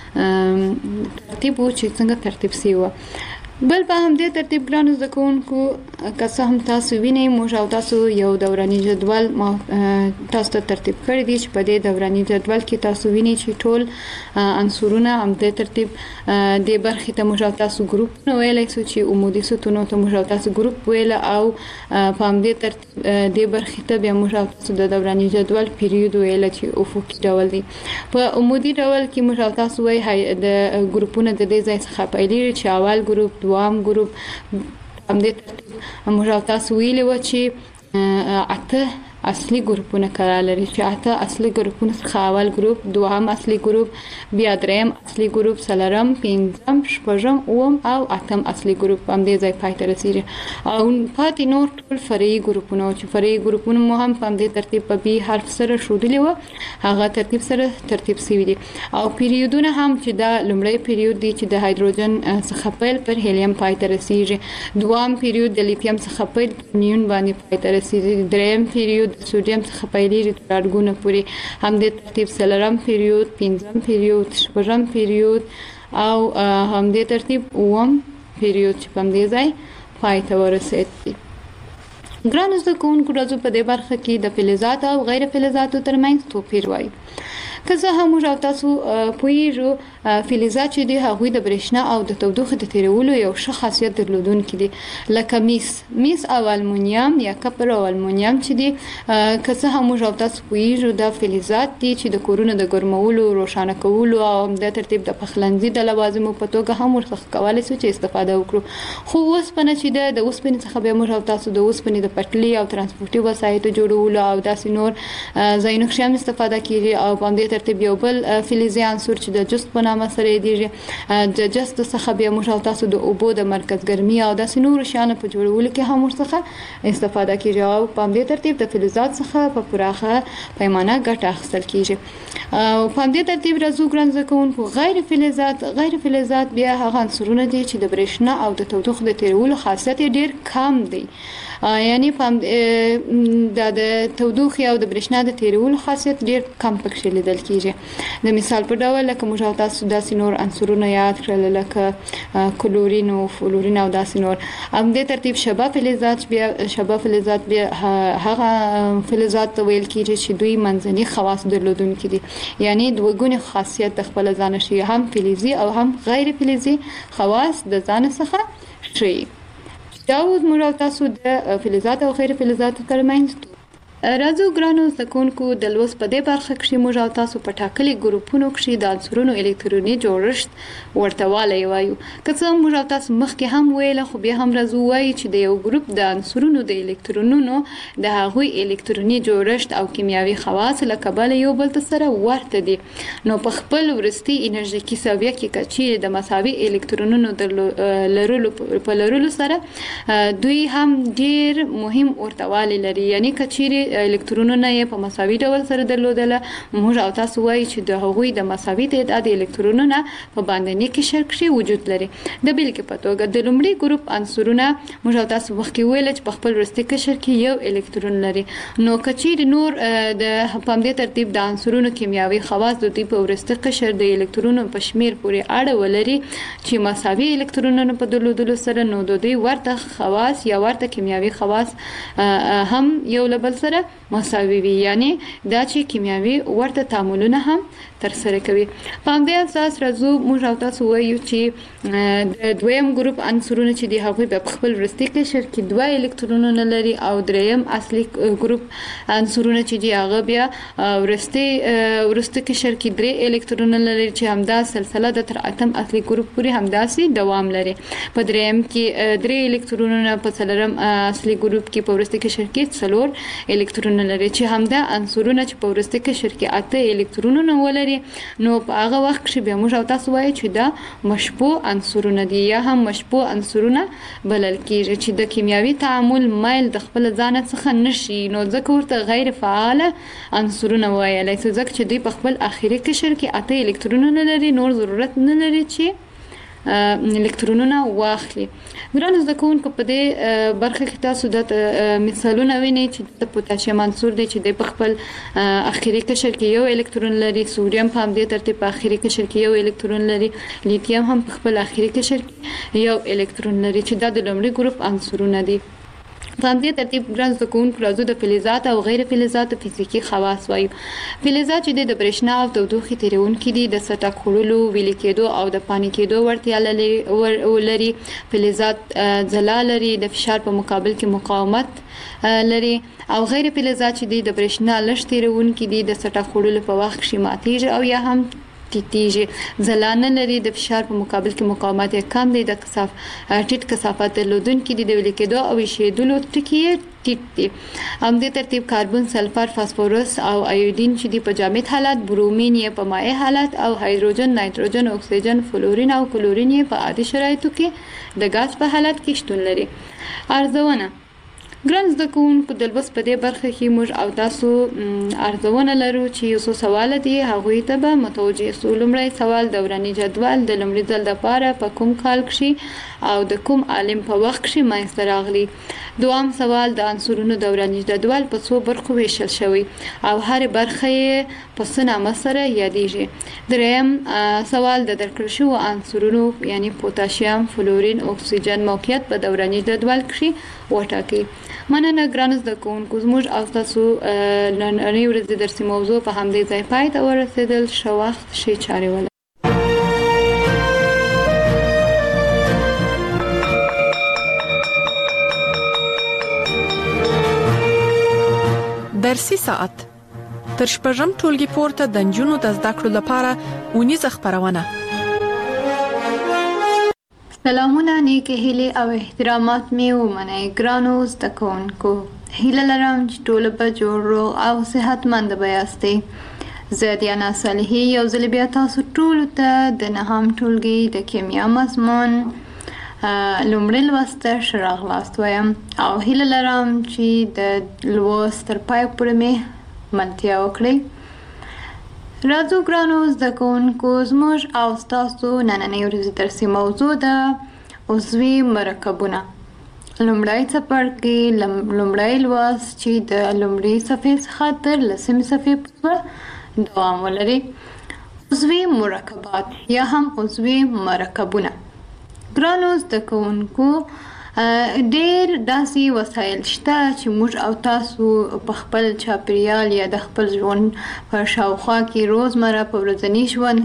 ترتیب و چې څنګه ترتیب شوی و. بل په همدې ترتیب ګرانو زده کوونکو که څه هم تاسو وینئ موږ او تاسو یو دوراني جدول تاسو ته ترتیب کړی دی چې په دې دوراني جدول کې تاسو وینئ چې ټول عنصرونه همدې ترتیب د برخې ته موږ او تاسو ګروپ نه ویلای شو چې عمودي ستونو ته موږ او تاسو ګروپ ویل او په همدې ترتیب د برخې ته بیا موږ او تاسو د دوراني جدول پیریود ویل چې افقي ډول دی. په عمودي ډول کې موږ او تاسو وایي د ګروپونه د دې ځای څخه پیلېږي چې اول ګروپ دوام ګروپ همدې ترتیب موږ او تاسو ویلي و چې اته اصلي ګروپونه قرار لري چې اته اصلي ګروپونه څخه اول ګروپ دوهم اصلي ګروپ بیا دریم اصلي ګروپ څلورم پنځم شپږم اووم او اتم اصلي ګروپ همدې ځای پای ته رسیږي. او پاتې نور ټول فرعي ګروپونه چې فرعي ګروپونه مو هم په همدې ترتیب په B حرف سره ښودلي و هغه ترتیب سره ترتیب شوي دي. او پیریودونه هم چې دا لومړی پیریود دی چې د هایدروجن څخه پیل پر هیلیم پای ته رسیږي. دوام پیریود د لیتیم څخه پیل نیون باندې پای ته رسیږي. دریم پیریود سودیم څخه پیلېږي تر اډګونه پورې همدې ترتیب څلورم پیریود پنځم پیریود شپږم پیریود او همدې ترتیب اووم پیریود چې په همدې ځای پای ته ورسېد. ګرانو زده کوونکو راځو په دې برخه کې د فلزاتو او غیر فلزاتو ترمنځ توپیر وایو. که څه هم موږ او تاسو پوهیږو فلزات چې دي هغوی د برېښنا او د تودوخې د تیرولو یو ښه خاصیت درلودونکي دي لکه مس او المونیم یا کپر او المونیم چې دي. که څه هم موږ او تاسو پوهیږو دا فلزات دي چې د کورونو د ګرمولو روښانه کولو او د ترتیب د پخلنځي د لوازمو په توګه هم ورڅخه کولای شو چې استفاده وکړو. خو اوسپنه چې د اوسپنې څخه به موږ او تاسو د اوسپنې د پټلۍ او ترانسپورتي وسایطو جوړولو او داسې نور ځایونو کې هم استفاده کیږي. او په دې ترتیب یو بل فلزي عنصر چې د جست په نامه سره یادېږي د جست څخه بیا موږ او تاسو د اوبو د مرکز ګرمي او داسې نور شیانو په جوړولو کې هم ورڅخه استفاده کیږي. او په دې ترتیب د فلزات څخه په پراخه پیمانه ګټه اخیستل کیږي. او په دې ترتیب راځو ګران زده کوونکو غیر فلزات بیا هغه عنصرونه دي چې د برېښنا او د تودوخې د تیرولو خاصیت ډیر کم دی. یعنی د تودوخې او د برېښنا د تیرولو خاصیت ډیر کم پکې لیدل کیږي. د مثال په ډول لکه موږ تاسو داسې نور عنصرونه یاد کړل لکه کلورین او فلورین او داسې نور. هم دې ترتیب شبه فلزات بیا هغه فلزات ویل کیږي چې دوی منځني خواص درلودونکي دي. یعنی دوه ګونی خاصیت د خپل ځان شي هم فلزي او هم غیر فلزي خواص د ځان څخه شي. دا اوس موږ تاسو د فلزات او غیر فلزات ترمنځ راځو ګرانو زکونکو د لوست په دې برخه کې موږ او تاسو په ټاکلي ګروپونو کې د عنصرونو الکتروني جوړښت ورتوالی وایو. که څه موږ او تاسو مخکې هم ویل خو بیا هم راځو وایو چې د یو ګروپ د عنصرونو د الکترونونو د هغوی الکتروني جوړښت او کیمیاوي خواص له کبله یو بل سره ورته دي. نو په خپل ورستي انرژیکي ساویه کې چې د مساوي الکترونونو د لرلو سره دوی هم ډیر مهم ورتوالی لري. یعنی کچېرې الکترونونه یې په مساوي ډول سره درلودله موږ او تاسو وایو چې د هغوی د مساوي تعداد الکترونونه په باندني قشر کې وجود لري. د بیلګې په توګه د لومړي ګروپ عنصرونه موږ او تاسو مخکې ویل چې په خپل وروستي قشر کې یو الکترون لري. نو کچېرې نور د په همدې ترتیب د عنصرونو کیمیاوي خواص د دوی په وروستي قشر د الکترونونو په شمیر پورې اړه ولري چې مساوي الکترونونو په درلودلو سره نو د دوی ورته خواص یا ورته کیمیاوي خواص هم یو بل سره مساوي وي. یعنی دا چې کیمیاوي ورته تعاملونه هم تر سره کوي. په همدې اساس راځو موږ او تاسو وایو چې د دویم ګروپ عنصرونه چې دی هغوی په خپل وروستي قشر کې دوه الکترونونه لري او دریم اصلي ګروپ عنصرونه چې دی هغه بیا وروستي قشر کې درې الکترونونه لري چې همدا سلسله د تر اتم اصلي ګروپ پورې همداسې دوام لري. په دریم کې درې الکترونونه په څلورم اصلي ګروپ کې په وروستي قشر کې څلور الکترونونه لري چې همدا عنصرونه چې په وروستي قشر کې اته الکترونونه ولري نو په هغه وخت کې بیا موږ او تاسو وایو چې دا مشبوع عنصرونه دي یا هم مشبوع عنصرونه بلل کېږي چې د کیمیاوي تعامل مایل د خپل ځان څخه نشي نو ځکه ورته غیر فعال عنصرونه وایي ځکه چې دوی په خپل اخیری قشر کې اته الکترونونه لري نور ضرورت نه لري چې الکترونونه واخلي. ګرانو زده کوونکو په دې برخه کې تاسو د مثالونه وینئ چې د پوتاشیم عنصر دی چې د په خپل اخیری قشر کې یو الکترون لري. سوډیم په همدې ترتیب په اخیری قشر کې یو الکترون لري. لیتیم هم په خپل اخیری قشر کې یو الکترون لري چې دا د لومړي ګروپ عنصرونه دي. په همدې ترتیب ګران زده کوونکو راځو د فلزات او غیر فلزاتو فزیکي خواص وایو. فلزات چې د برېښنا او تودوخې تیرونکي دي د سطح کولو ویلي کېدو او د پانی کېدو وړتیا لري. فلزات ځلا لري د فشار په مقابل کې مقاومت لري او غیر فلزات چې د برېښنا لږ تیرونکي دي د سطح کولو په وخت کې ماتېږي او یا هم ټیټیږي. ځلانه لري د فشار په مقابل کې مقاومت یې کم دی. د ټیټ کثافت درلودونکي دي د ویلي کېدو او ایشېدلو ټکي یې ټیټ دي. همدې ترتیب کاربن، سلفر، فاسفورس او ایودین چې دي په جامد حالت، برومین یې په مائع حالت او هایدروجن، نایتروجن، اکسیجن، فلورین او کلورین یې په عادي شرایطو کې د غاز په حالت کې شتون لري. ارزونه ګران زده کوونکو د لوست په دې برخه کې موږ او تاسو ارزونه لرو چې یو څو سوال دي هغوی ته به متوجه سو. لومړی سوال دوراني جدول د لومړي ځل لپاره په کوم کال کې او د کوم عالم په وخت کې منځته راغلی. دوام سوال د عنصرونو دوراني جدول په څو برخو ویشل شوی او هر برخه یې په څه نامه سره یادېږي. دریم سوال د درکړل شوو عنصرونو یعنی پوتاشیم، فلورین، اکسیجن موقعیت په دوراني جدول کې وټاکئ. مننه ګرانو زده کوونکو زموږ او تاسو نننۍ ورځې درسي موضوع په همدې ځای پای ته ورسېدل. ښه وخت، ښې چارې ولرئ. درسي ساعت تر شپږم ټولګي پورته د نجونو د زده کړو لپاره اونیزه خبرونه. سلامونه، نیکې هیلې او احترامات مې ومنئ ګرانو زده کوونکو. هیله لرم چې ټول به جوړ، روغ او صحتمند به یاستئ. زه دیانا صالحي یو ځل بیا تاسو ټولو ته د نهم ټولګي د کیمیا مضمون لومړی لوست ته ښه راغلاست وایم او هیله لرم چې د لوست تر پای پورې مې ملتیا وکړئ. راځو ګرانو زده کوونکو زموږ او ستاسو نننۍ ورځې درسي موضوع ده عضوي مرکبونه. لومړی څپرکی لومړی لوست چې د لومړۍ صفحې څخه تر لسمې صفحې پورې دوام ولري. عضوي مرکبات یا هم عضوي مرکبونه. ګرانو زده کوونکو ډېر داسې وسایل شته چې موږ او تاسو په خپل چاپیریال یا د خپل ژوند په شاوخوا کې روزمره په ورځني ژوند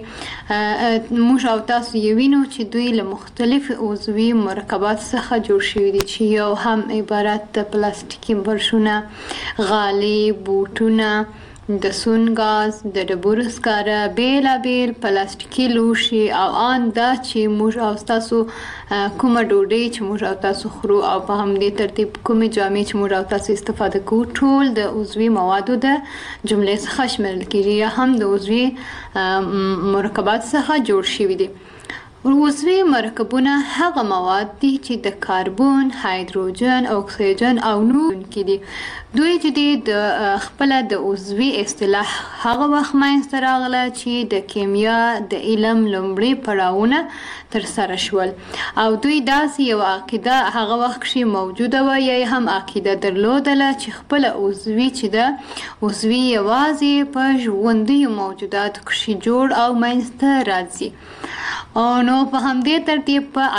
کې موږ او تاسو یې وینو چې دوی له مختلفو عضوي مرکبات څخه جوړ شوي دي چې یو هم عبارت د پلاستیکي برشونه، غالۍ، بوټونه، د سون غاز، د ډبرو سکاره، بیلابیل پلاستیکي لوښي او ان دا چې موږ او تاسو کومه ډوډۍ چې موږ او تاسو خورو او په همدې ترتیب کومې جامې چې موږ او تاسو استفاده کوو ټول د عضوي موادو د جملې څخه شمیرل کیږي یا هم د عضوي مرکبات څخه جوړ شوي دي. عضوي مرکبونه هغه مواد دي چې د کاربن، هایدروجن، اکسیجن او نور کې دي. دوی چې د خپل د عضوي اصطلاح هغه وخت منځته راغله چې د کیمیا د علم لومړی پړاوونه تر سره شول او دوی داسې یو عقیده هغه وخت کې موجوده و یا هم عقیده درلودله چې خپل عضوي چې د عضوي یوازې په ژوندي موجوداتو کې جوړ او منځته راځي. نو په همدې ترتیب په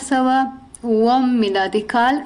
1809 میلادي کال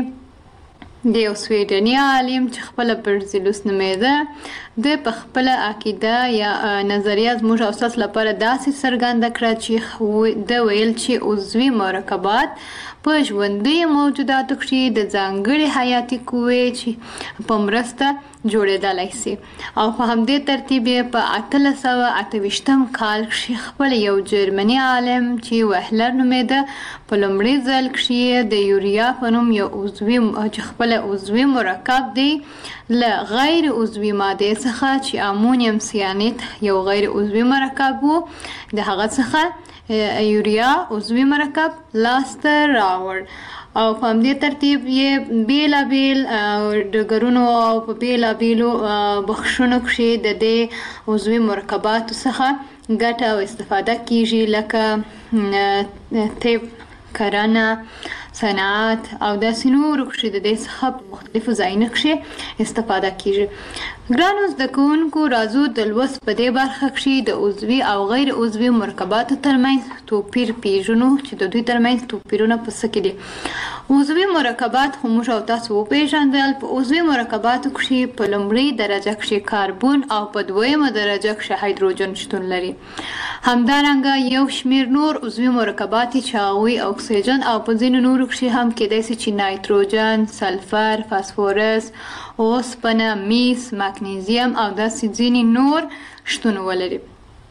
کې د یو سویډني عالم چې خپل برزیلوس نومېده د په خپل عقیده یا نظریه زموږ او تاسو لپاره داسې څرګنده کړه چې د ویل چې عضوي مرکبات په ژوندي موجوداتو کې د ځانګړي حیاتي قوې چې په مرسته جوړېدلی سي او په همدې ترتیب په 1828 کال کې خپل یو جرمني عالم چې وهلر نومېده په لومړي ځل کې د یوریا په نوم یو عضوي چې خپل عضوي مرکب دی له غیر عضوي مادې څخه چې امونیم سیانید یو غیر عضوي مرکب وو د هغه څخه یوریا عضوي مرکب لاسته راوړ او په همدې ترتیب یې بیلابیل ډګرونو او په بیلابیلو بخشونو کې د دې عضوي مرکباتو څخه ګټه او استفاده کیږي لکه طب، کرنه، صنعت او داسې نورو کې د دې څخه په مختلفو ځایونو کې استفاده کیږي. ګرانو زده کوونکو راځو د لوست په دې برخه کې د عضوي او غیر عضوي مرکباتو ترمنځ توپیر پیژنو چې د دوی ترمنځ توپیرونه په څه کې دي. عضوي مرکبات خو موږ او تاسو وپېژندل. په عضوي مرکباتو کې په لومړۍ درجه کې کاربن او په دویمه درجه کې هایدروجن شتون لري. همدارنګه یو شمېر نور عضوي مرکبات چې هغوی اکسیجن او په ځینو نورو کې هم کېدای شي چې نایتروجن، سلفر، فاسفورس، اوسپنه، میس، مګنیزیم او داسې ځینې نور شتون ولري.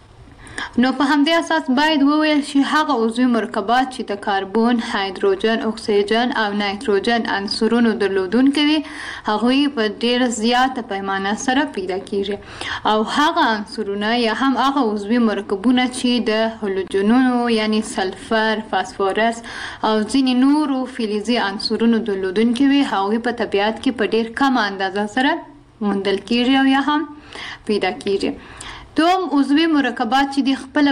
نو په همدې اساس باید وویل شي هغه عضوي مرکبات چې د کاربن، هایدروجن، اکسیجن او نایتروجن عنصرونو درلودونکي وي هغوی په ډېره زیاته پیمانه سره پیدا کیږي او هغه عنصرونه یا هم هغه عضوي مرکبونه چې د هالوجنونو یعنی سلفر، فاسفورس او ځینې نورو فلزي عنصرونو درلودونکي وي هغوی په طبیعت کې په ډېر کم اندازه سره موندل کیږي او یا هم پیدا کیږي. دوم عضوي مرکبات چې د خپل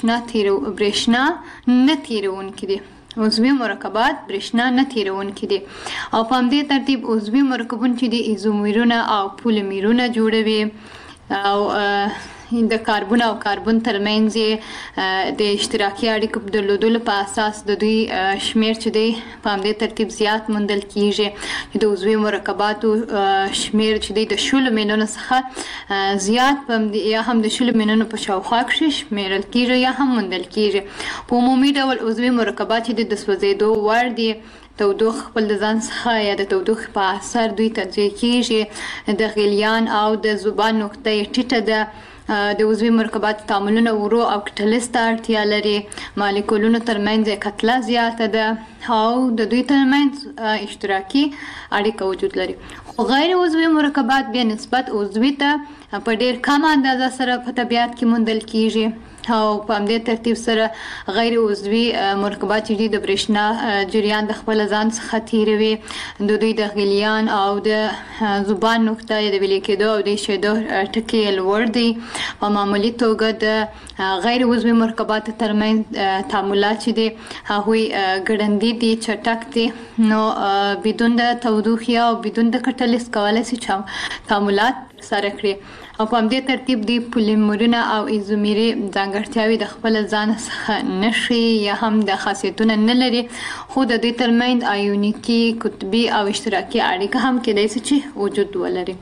برېښنا نه تیرونکي دي. عضوي مرکبات برېښنا نه تیرونکي دي او په همدې ترتیب عضوي مرکبونه چې د ایزومرونه او پولیمرونه جوړوي او د کاربن او کاربن ترمنځ د اشتراکي اړیکو په درلودلو په اساس د دوی شمیر چې دی په همدې ترتیب زیات موندل کیږي. د عضوي مرکباتو شمیر چې دی د 10 میلیونه څخه زیات یا هم د 10 میلیونه په شاوخوا کې شمیرل کیږي یا هم موندل کیږي. په عمومي ډول عضوي مرکبات چې د سوځېدو وړ دي تودوخه خپل د ځان څخه یا د تودوخې په اثر دوی تجزیه کیږي. د غلیان او د ذوبان نقطه ټیټه ده. د عضوي مرکباتو تعاملونه ورو او کټلیز ته اړتیا لري. مالیکولونو ترمنځ کتله زیاته ده او د دوی ترمنځ اشتراکي اړیکه وجود لري. خو غیر عضوي مرکبات بیا نسبت عضوي ته په ډېر کم اندازه سره په طبیعت کې موندل کیږي او په همدې ترتیب سره غیر عضوي مرکبات چې د برېښنا جریان د خپل ځان څخه تیروي. د دوی د غلیان او د ذوبان نقطه د ویلې کېدو او د ایښېدو ټکي لوړ دي. په معمولي توګه د غیر عضوي مرکباتو ترمنځ تعاملات چې دي هغوی ګړندي دي، چټک دي. نو بدون د تودوخې او بدون د کټلیز کولی شي تعاملات سره کړي او په همدې ترتیب د پولیمرونه او ایزومري ځانګړتیاوې د خپل ځان څخه نشي یا هم د خاصیتونه نه لري، خو د دوی ترمنځ آیونیکي، قطبي او اشتراکي اړیکه هم کېدای شي چې وجود ولري.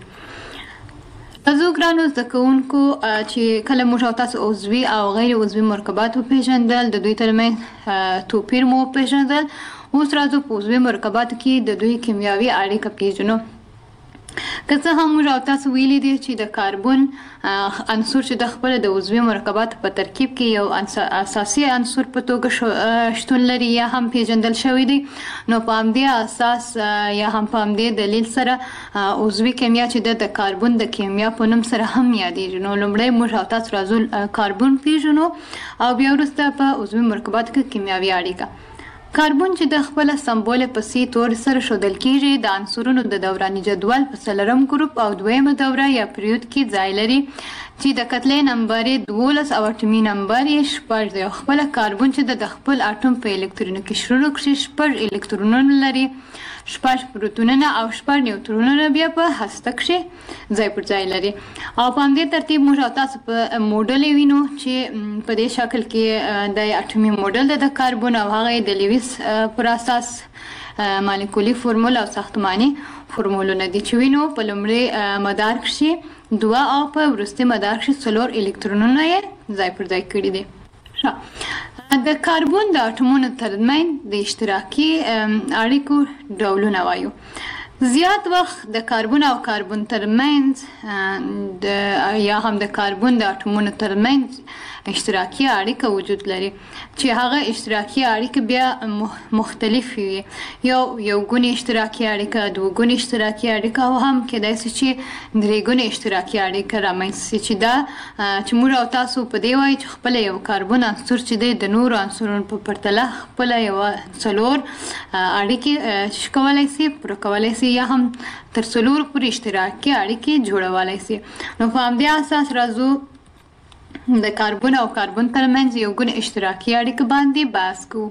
تاسو ګرانو زده کوونکو چې کله موږ او تاسو عضوي او غیر عضوي مرکبات وپېژندل، د دوی ترمنځ توپیر مو وپېژندل، اوس راځو په عضوي مرکباتو کې د دوی کیمیاوي اړیکه پېژنو. که څه هم موږ او تاسو ویلي دي چې د کاربن عنصر چې د خپل د عضوي مرکباتو په ترکیب کې یو اساسي عنصر په توګه شتون لري یا هم پیژندل شوی دی، نو په همدې اساس یا هم په همدې دلیل سره عضوي کیمیا چې د کاربن د کیمیا په نوم سره هم یادېږي. نو لومړی موږ او تاسو راځو کاربن پیژنو او بیا وروسته په عضوي مرکباتو کې کیمیاوي اړیکه. کاربن چې د خپل سمبول په سی تور سره ښودل کیږي، د عنصرونو د دوراني جدول په څلورم ګروپ او دویمه دوره یا پریود کې ځای لري چې د کتلې نمبر 12 او اټومي نمبر 6 دی. خپل کاربن چې د خپل اټوم په الکترونو کې شروع کړي 6 الکترونونه لري، 6 پروتونونه او 6 نیوټرونونه بیا په هسته کې ځای پر ځای لري. او په همدې ترتیب موږ تاسو په موډل وینو چې په دې شکل کې د اټومي موډل د کاربن او هغه د لیویس پر اساس مالیکولي فرمول او ساختماني فرمولونه دي چې وینو په لومړي مدار کې 2 او په وروستي مدار کې 4 الکترونونه یې ځای پر ځای کړي دي. د کاربن د اټومونو ترمنځ د اشتراکي اړیکو ډولونه وایو. زیات وخت د کاربن او کاربن ترمنځ یا هم د کاربن د اټومونو ترمنځ اشتراکي اړیکه وجود لري چې هغه اشتراکي اړیکه بیا مختلف وي، یو ګونی اشتراکي اړیکه، دوه ګونی اشتراکي اړیکه او هم کېدای شي چې درې ګونی اشتراکي اړیکه رامنځته شي چې دا چې موږ او تاسو په دې وایو چې خپل یو کاربن عنصر چې د نورو عنصرونو په پرتله خپل یو 4 اړیکې کولای شي پوره کولای شي یا هم تر 4 پورې اشتراکي اړیکې جوړولای شي. نو په همدې اساس راځو د کاربن او کاربن ترمنځ یو ګونه اشتراکي اړیکه باندې بحث کوو.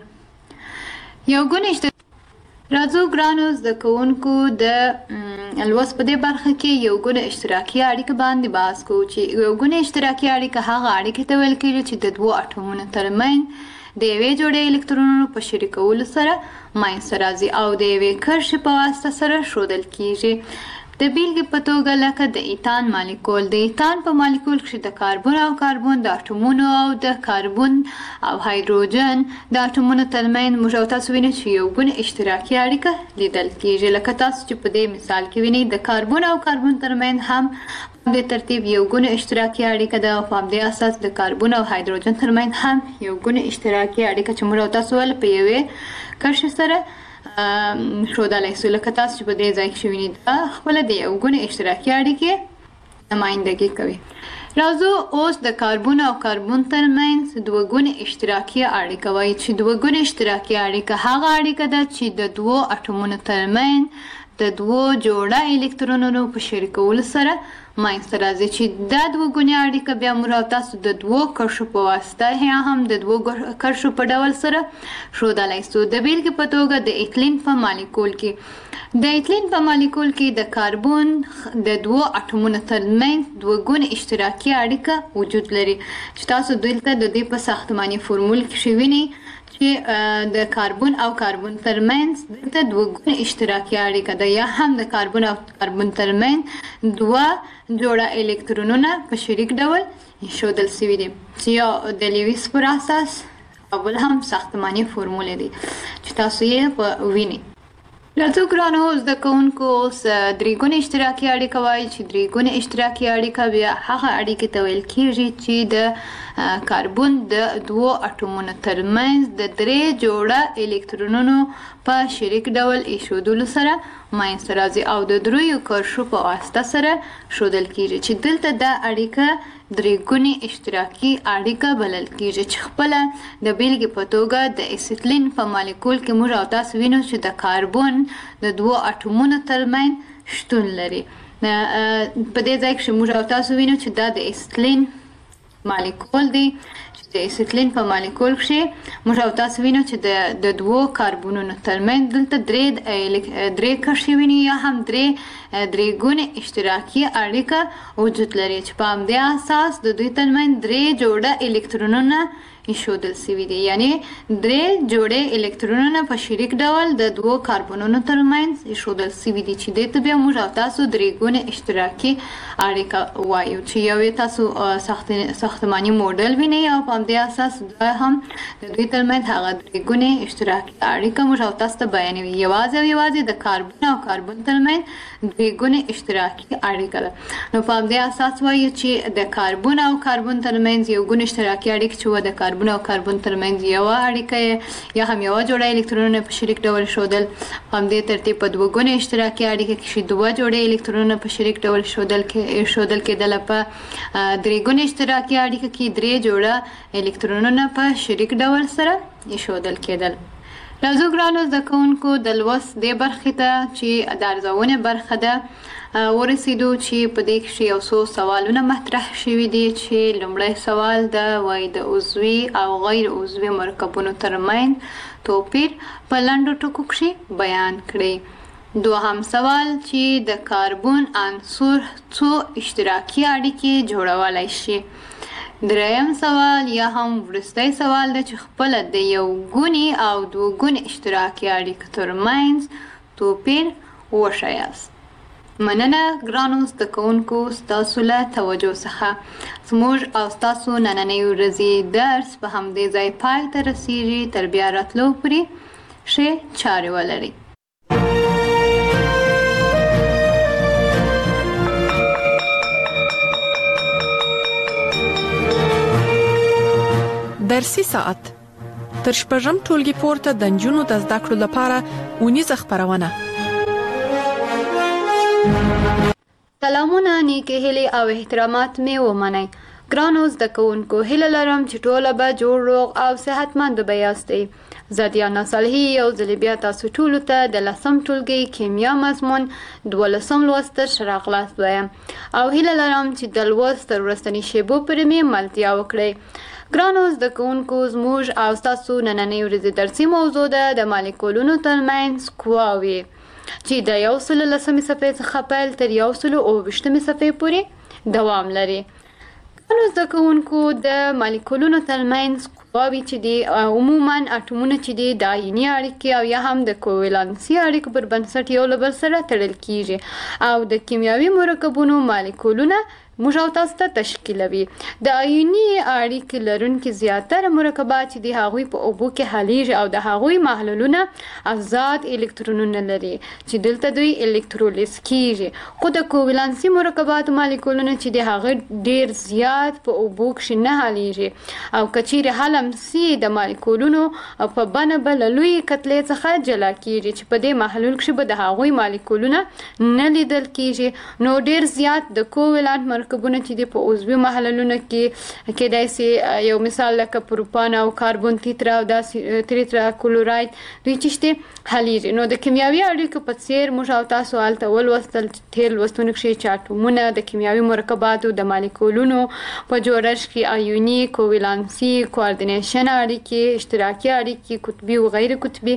یو ګونه راځو ګرانو زده کوونکو د لوست په دې برخه کې یو ګونه اشتراکي اړیکه باندې بحث کوو چې یو ګونه اشتراکي اړیکه هغه اړیکه ته ویل کېږي چې د دوو اټومونو ترمنځ د یوې جوړې الکترونونو په شریکولو سره منځته راځي او د یوې کرښې په واسطه سره ښودل کېږي. د بیلګې په توګه لکه د ایتان مالیکول. د ایتان په مالیکول کې د کاربن او کاربن د اټومونو او د کاربن او هایدروجن د اټومونو ترمنځ موږ او تاسو وینئ چې یو ګونه اشتراکي اړیکه لیدل کېږي، لکه تاسو چې په دې مثال کې وینئ د کاربن او کاربن ترمنځ هم د ترتیب یو ګونه اشتراکي اړیکه ده او په همدې اساس د کاربن او هایدروجن ترمنځ هم یو ګونه اشتراکي اړیکه چې موږ او تاسو ول په یوې کرښې سره ښودلی شو، لکه تاسو چې په دې ځای کې وینئ دا خپله د یو ګونې اشتراکي اړیکې نمایندګي کوي. راځو اوس د کاربن او کاربن ترمنځ دوه ګونې اشتراکي اړیکه وایي چې دوه ګونې اشتراکي اړیکه هغه اړیکه ده چې د دوو اټومونو ترمنځ د دوو جوړه الکترونونو په شریکولو سره منځته راځي چې دا دوه ګونې اړیکه بیا موږ او تاسو د دوو کرښو په واسطه یا هم د دوو کرښو په ډول سره ښودلی شو. د بیلګې په توګه د ایتلین په مالیکول کې د ایتلین په مالیکول کې د کاربن د دوو اټومونو ترمنځ دوه ګونې اشتراکي اړیکه وجود لري چې تاسو دلته د دې په ساختماني فرمول کې وینئ چې د کاربن او کاربن ترمنځ دلته دوه ګونه اشتراکي اړیکه ده یا هم د کاربن او کاربن ترمنځ دوه جوړه الکترونونه په شریک ډول ښودل شوي دي چې یو د لیویس پر اساس او بل هم ساختماني فرمول دي چې تاسو یې وینئ. راځو ګرانو زده کوونکو اوس درې ګونې اشتراکي اړیکه وایي چې درې ګونې اشتراکي اړیکه بیا هغه اړیکې ته ویل کېږي چې د کاربن د دوو اټومونو ترمنځ د درې جوړه الکترونونو په شریک ډول ایښودلو سره منځته راځي او د دریو کرښو په واسطه سره ښودل کېږي چې دلته دا اړیکه درې ګونې اشتراکي اړیکه بلل کېږي چې خپله د بیلګې په توګه د اسیتلین په مالیکول کې موږ او تاسو وینو چې د کاربن د دوو اټومونو ترمنځ شتون لري. په دې ځای کې موږ او تاسو وینو چې دا د اسیتلین مالیکول دی چې د اسیټلین په مالیکول کې موږ تاسو وینو چې د دوو کاربونونو ترمنځ دلته درې کرښې ویني یا هم درې ګونې اشتراکي اړیکه وجود لري چې په همدې اساس د دوی ترمنځ درې جوړه الکترونونه ایښودل شوي دي، یعنی درې جوړې الکترونونه په شریک ډول د دوو کاربونونو ترمنځ ایښودل شوي دي چې دې ته بیا موږ او تاسو درې ګونې اشتراکي اړیکه وایو چې یو تاسو ساختماني موډل وینئ او په همدې اساس دا هم د دوی ترمنځ هغه درې ګونې اشتراکي اړیکه موږ او تاسو ته بیانوي. یوازې د کاربن او کاربن ترمنځ درې ګونې اشتراکي اړیکه ده. نو په همدې اساس وایو چې د کاربن او کاربن ترمنځ یو ګون اشتراکي اړیکه چې د کاربن او کاربن ترمنځ یو اړیکه یا هم یو جوړه الکترونونه په شریک ډول شودل، په همدې ترتیب په دوه ګونې اشتراکي اړیکه کې دوه جوړې الکترونونه په شریک ډول شودل کېدل، په درې ګونې اشتراکي اړیکه کې درې جوړه الکترونونه په شریک ډول سره شودل کېدل. راځو ګرانو زده کوونکو د لوست دې برخې ته چې د ارزونې برخه ده ورسېدو چې په دې کې یو څو سوالونه مطرح شوي دي چې لومړی سوال ده وایي د عضوي او غیر عضوي مرکبونو ترمنځ توپیر په لنډو ټکو کې بیان کړئ. دوهم سوال چې د کاربن عنصر څو اشتراکي اړیکې جوړولی شي. دریم سوال یا هم وروستی سوال ده چې خپله د یو ګونې او دوه ګونې اشتراکي اړیکو ترمنځ توپیر وښیاست. مننه ګرانو زده کوونکو ستاسو له توجه څخه. زموږ او ستاسو نننۍ ورځې درس په همدې ځای پای ته رسیږي. تر بیا راتلو پورې ښې چارې ولرئ. درسي ساعت تر شپږم ټولګي پورته د نجونو د زده کړو لپاره اونیزه خپرونه. سلامونه، نیکې هیلې او احترامات مې ومنئ. ګرانو زده کوونکو، هیله لرم چې ټوله به جوړ روغ او صحتمند به یاستئ. زه دیانا صالحي یو ځل بیا تاسو ټولو ته د 10م ټولګي کیمیا مضمون 12م لوست ته راغلاست وایم او هیله لرم چې د لوست تر وروستنۍ شیبو پورې مې ملتیا وکړئ. ګرانو زده کوونکو، زموږ او ستاسو نننۍ ورځې درسي موضوع ده د مالیکولونو ترمنځ قواوې چې د 110 صفحې څخه پیل تر 128 صفحې پورې دوام لري. ګرانو زده کوونکو، د مالیکولونو ترمنځ قواوې چې دي عموما اټومونه چې دي د آیوني اړیکې او یا هم د کوولانسي اړیکو پر بنسټ یو له بل سره تړل کیږي او د کیمیاوي مرکبونو مالیکولونه موږ او تاسو ته تشکیلوي. د آیوني اړیکې لرونکي زیاتره مرکبات چې دي هغوی په اوبو کې حلیږي او د هغوی محلولونه آزاد الکترونونه لري چې دلته دوی الکترولیز کیږي. خو د کوولانسي مرکباتو مالیکولونه چې دي هغه ډیر زیات په اوبو کې نه حلیږي او کچیرې حلم سي د مالیکولونو په بڼه به له لویې کتلې څخه جلا کیږي چې په دې محلول کې به د هغوی مالیکولونه نه لیدل کیږي. نو ډیر زیات د کوولانت مرکبونه چې دي په عضوي محلولونو کې کېدای سي یو مثال لکه پروپان او کاربن تیترا او دا تریترا کلوراید دوی چې حلیږي. نو د کیمیاوي اړیکو په څیر موږ او تاسو هلته ولوستل تیر لوستونو کې چې اټومونه د کیمیاوي مرکباتو د مالیکولونو په جوړښت کې آیوني، کوولانسي، کوارډینیشن اړیکې، اشتراکي اړیکې، قطبي او غیر قطبي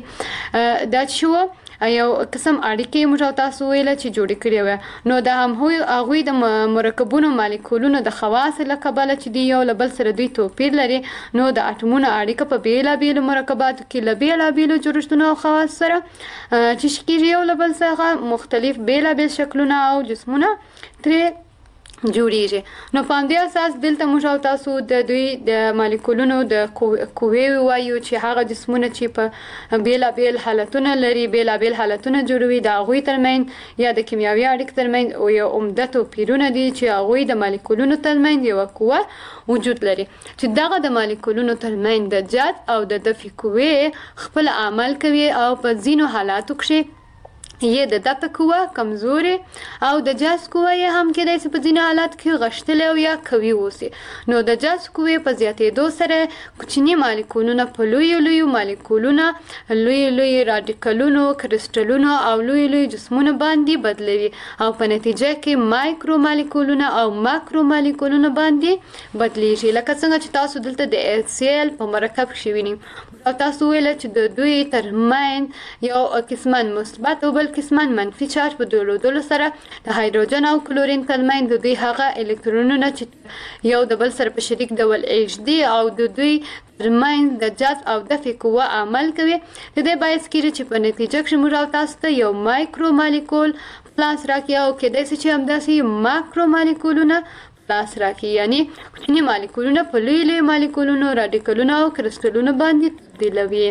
دا چې یو قسم اړیکې موږ او تاسو ویل چې جوړې کړې وي. نو د هغوی د مرکبونو مالیکولونو د خواص له کبله چې دی یو له بل سره دوی توپیر لري، نو د اټومونو اړیکه په بیلابیلو مرکباتو کې له بیلابیلو جوړښتونو او خواص سره چې کېږي یو له بل څخه مختلف بیلابیل شکلونه او جسمونه ترې جوړیږي. نو په همدې اساس دلته موږ او تاسو د دوی د مالیکولونو د قوې وایو چې هغه جسمونه چې په بیلابیل حالتونه لري، بیلابیل حالتونه جوړوي، د هغوی ترمنځ یا د کیمیاوي اړیکو ترمنځ یو عمده توپیرونه دي چې هغوی د مالیکولونو ترمنځ یوه قوه وجود لري چې دغه د مالیکولونو ترمنځ د جذب او د دفع قوې خپل عمل کوي او په ځینو حالاتو کې یې د دفع قوه کمزورې او د جذب قوه یې هم کېدای شي په ځینې حالات کې غښتلې او یا قوي اوسي. نو د جذب قوې په زیاتېدو سره کوچني مالیکولونه په لویو مالیکولونه، لوی راډیکلونو، کرسټلونو او لوی جسمونو باندې بدلوي او په نتیجه کې مایکرو مالیکولونه او ماکرو مالیکولونه باندې بدلیږي. لکه څنګه چې تاسو دلته د HCl په مرکب کې وینئ او تاسو ویل چې د دوی ترمنځ یو قسمن مثبت او بل قسمن منفي چارج په درلودلو سره د هایدروجن او کلورین ترمنځ د دوی هغه الکترونونه چې یو د بل سره په شریک ډول HD او د دوی ترمنځ د جذب او دفع قوه عمل کوي. د دې باعث کېږي چې په نتیجه کې موږ او تاسو ته یو مایکرو مالیکول پلاس راکړي او کېدای شي چې همداسې ماکرو مالیکولونه پلاس راکړي، یعنی کوچني مالیکولونه په لوی مالیکولونو، راډیکلونو او کرسټلونو باندې تبدیلوي.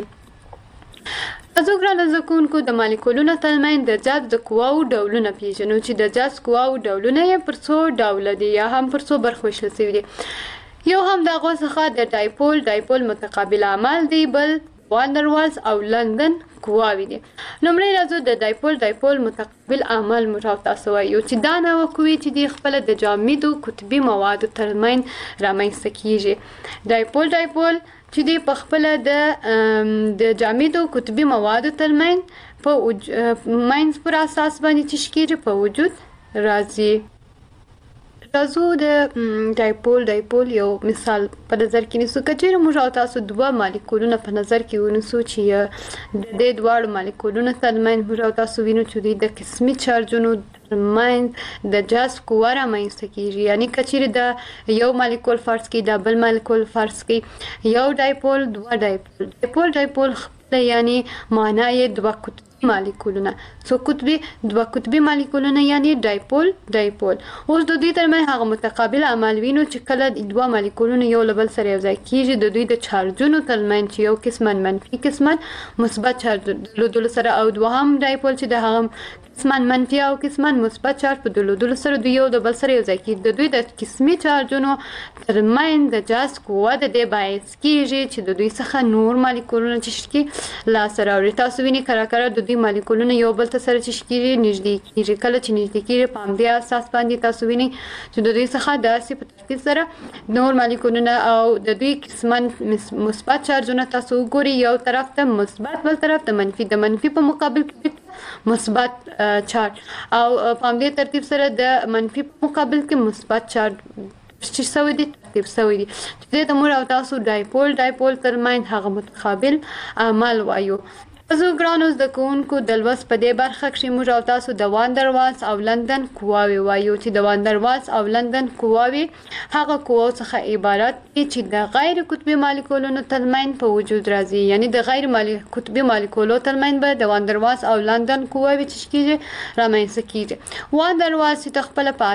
تاسو ګرانو زده کوونکو د مالیکولونو ترمنځ د جذب د قواو ډولونه پیژنو چې د جذب قواو ډولونه یې پر څو ډوله دي یا هم پر څو برخو ویشل شوي دي. یو هم د هغو څخه د ډایپول متقابل عمل دی، بل واندروالز او لندن قواوې دي. لومړی راځو د ډایپول متقابل عمل موږ تاسو وایو چې دا نوع قوې چې دي خپله د جامدو قطبي موادو ترمنځ رامنځته کیږي. ډایپول چې دی په خپله د جامدو قطبي موادو ترمنځ په منځ پر اساس باندې چې کیږي په وجود راځي. راځو د ډایپول یو مثال په نظر کې نیسو. که چیرې موږ او تاسو دوه مالیکولونه په نظر کې ونیسو چې د دې دواړو مالیکولونو ترمنځ موږ او تاسو وینو چې دوی د قسمي چارجونو ترمنځ د جذب قوه رامنځته کیږي، یعنی که چیرې د یو مالیکول فرض کړي د بل مالیکول فرض کړي، یو ډایپول دوه ډایپول خپله یعنی معنا یې دوه قطبي مالیکولونه، دوه قطبي مالیکولونه یعنی ډایپول. اوس د دوی ترمنځ هغه متقابل عمل وینو چې کله دوه مالیکولونه یو له بل سره یو ځای کیږي، د دوی د چارجونو ترمنځ چې یو قسمن منفي قسمن مثبت چارج درلودلو سره او دوهم ډایپول چې د هغه قسمن منفي او قسمن مثبت چارج په درلودلو سره دوی یو د بل سره یو ځای کیږي. د دوی د قسمي چارجونو ترمنځ د جذب قوه د دې باعث کیږي چې د دوی څخه نور مالیکولونه چې لاسته راوړي. تاسو وینئ کله د دوی مالیکولونه یو بل ته سره چې کیږي نږدې کیږي. کله چې نږدې کیږي په همدې اساس باندې تاسو وینئ چې د دوی څخه داسې په ترتیب سره نور مالیکولونه او د دوی قسمن مثبت چارجونه تاسو وګورئ، یو طرف ته مثبت بل طرف ته منفي، د منفي په مقابل کې مثبت چارج او په همدې ترتیب سره د منفي په مقابل کې مثبت چارج چې سوي دي ترتیب سوي دي. چې د موږ او تاسو ډایپول ترمنځ هغه متقابل عمل وایو. تاسو ګرانو زده کوونکو د لوست په دې برخه کې موږ او تاسو د واندروالز او لندن قواوې وایو چې د واندروالز او لندن قواوې هغه قواو څخه عبارت دي چې د غیر قطبي مالیکولونو ترمنځ په وجود راځي، یعنی د غیر قطبي مالیکولونو ترمنځ به د واندروالز او لندن قواوې چې کیږي رامنځته کیږي. واندروالز چې خپل په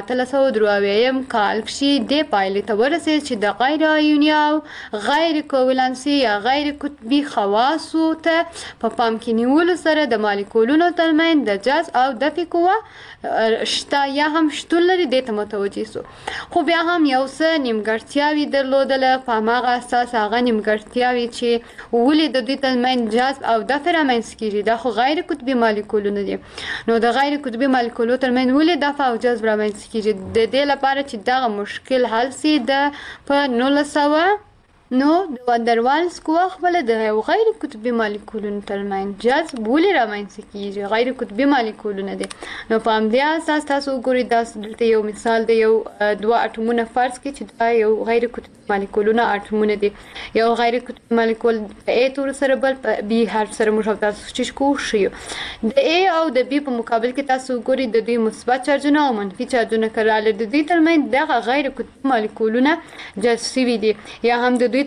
1893 کال کې د پایلې ته ورسېد چې د غیر آیوني او غیر کوولنسي یا غیر قطبي خواصو ته په پام کې نیولو سره د مالیکولونو ترمنځ د جذب او دفع قوه شته یا هم شتون لري دې ته متوجه سو. خو بیا هم یو څه نیمګړتیاوې درلودله، په هماغه اساس هغه نیمګړتیاوې چې ولې د دوی ترمنځ جذب او دفع رامنځته کیږي دا خو غیر قطبي مالیکولونه دي. نو د غیر قطبي مالیکولونو ترمنځ ولې دفع او جذب رامنځته کیږي؟ د دې لپاره چې دغه مشکل حل سي په 1900 نو د واندروالز قوه خپله د غیر قطبي مالیکولونو ترمنځ جذب ولې رامنځته کیږي؟ غیر قطبي مالیکولونه دي. نو په همدې اساس تاسو وګورئ دا دلته یو مثال دی، یو دوه اټومونه فرض کړئ چې دا یو غیر قطبي مالیکولونه اټومونه دي. یو غیر قطبي مالیکول په A تور سره بل په B حرف سره موږ تاسو چې کوو د A او د B په مقابل کې تاسو وګورئ د دوی مثبت چارجونه او منفي چارجونه کړل. د دوی ترمنځ دغه غیر قطبي مالیکولونه جذب شوي دي یا هم د دوی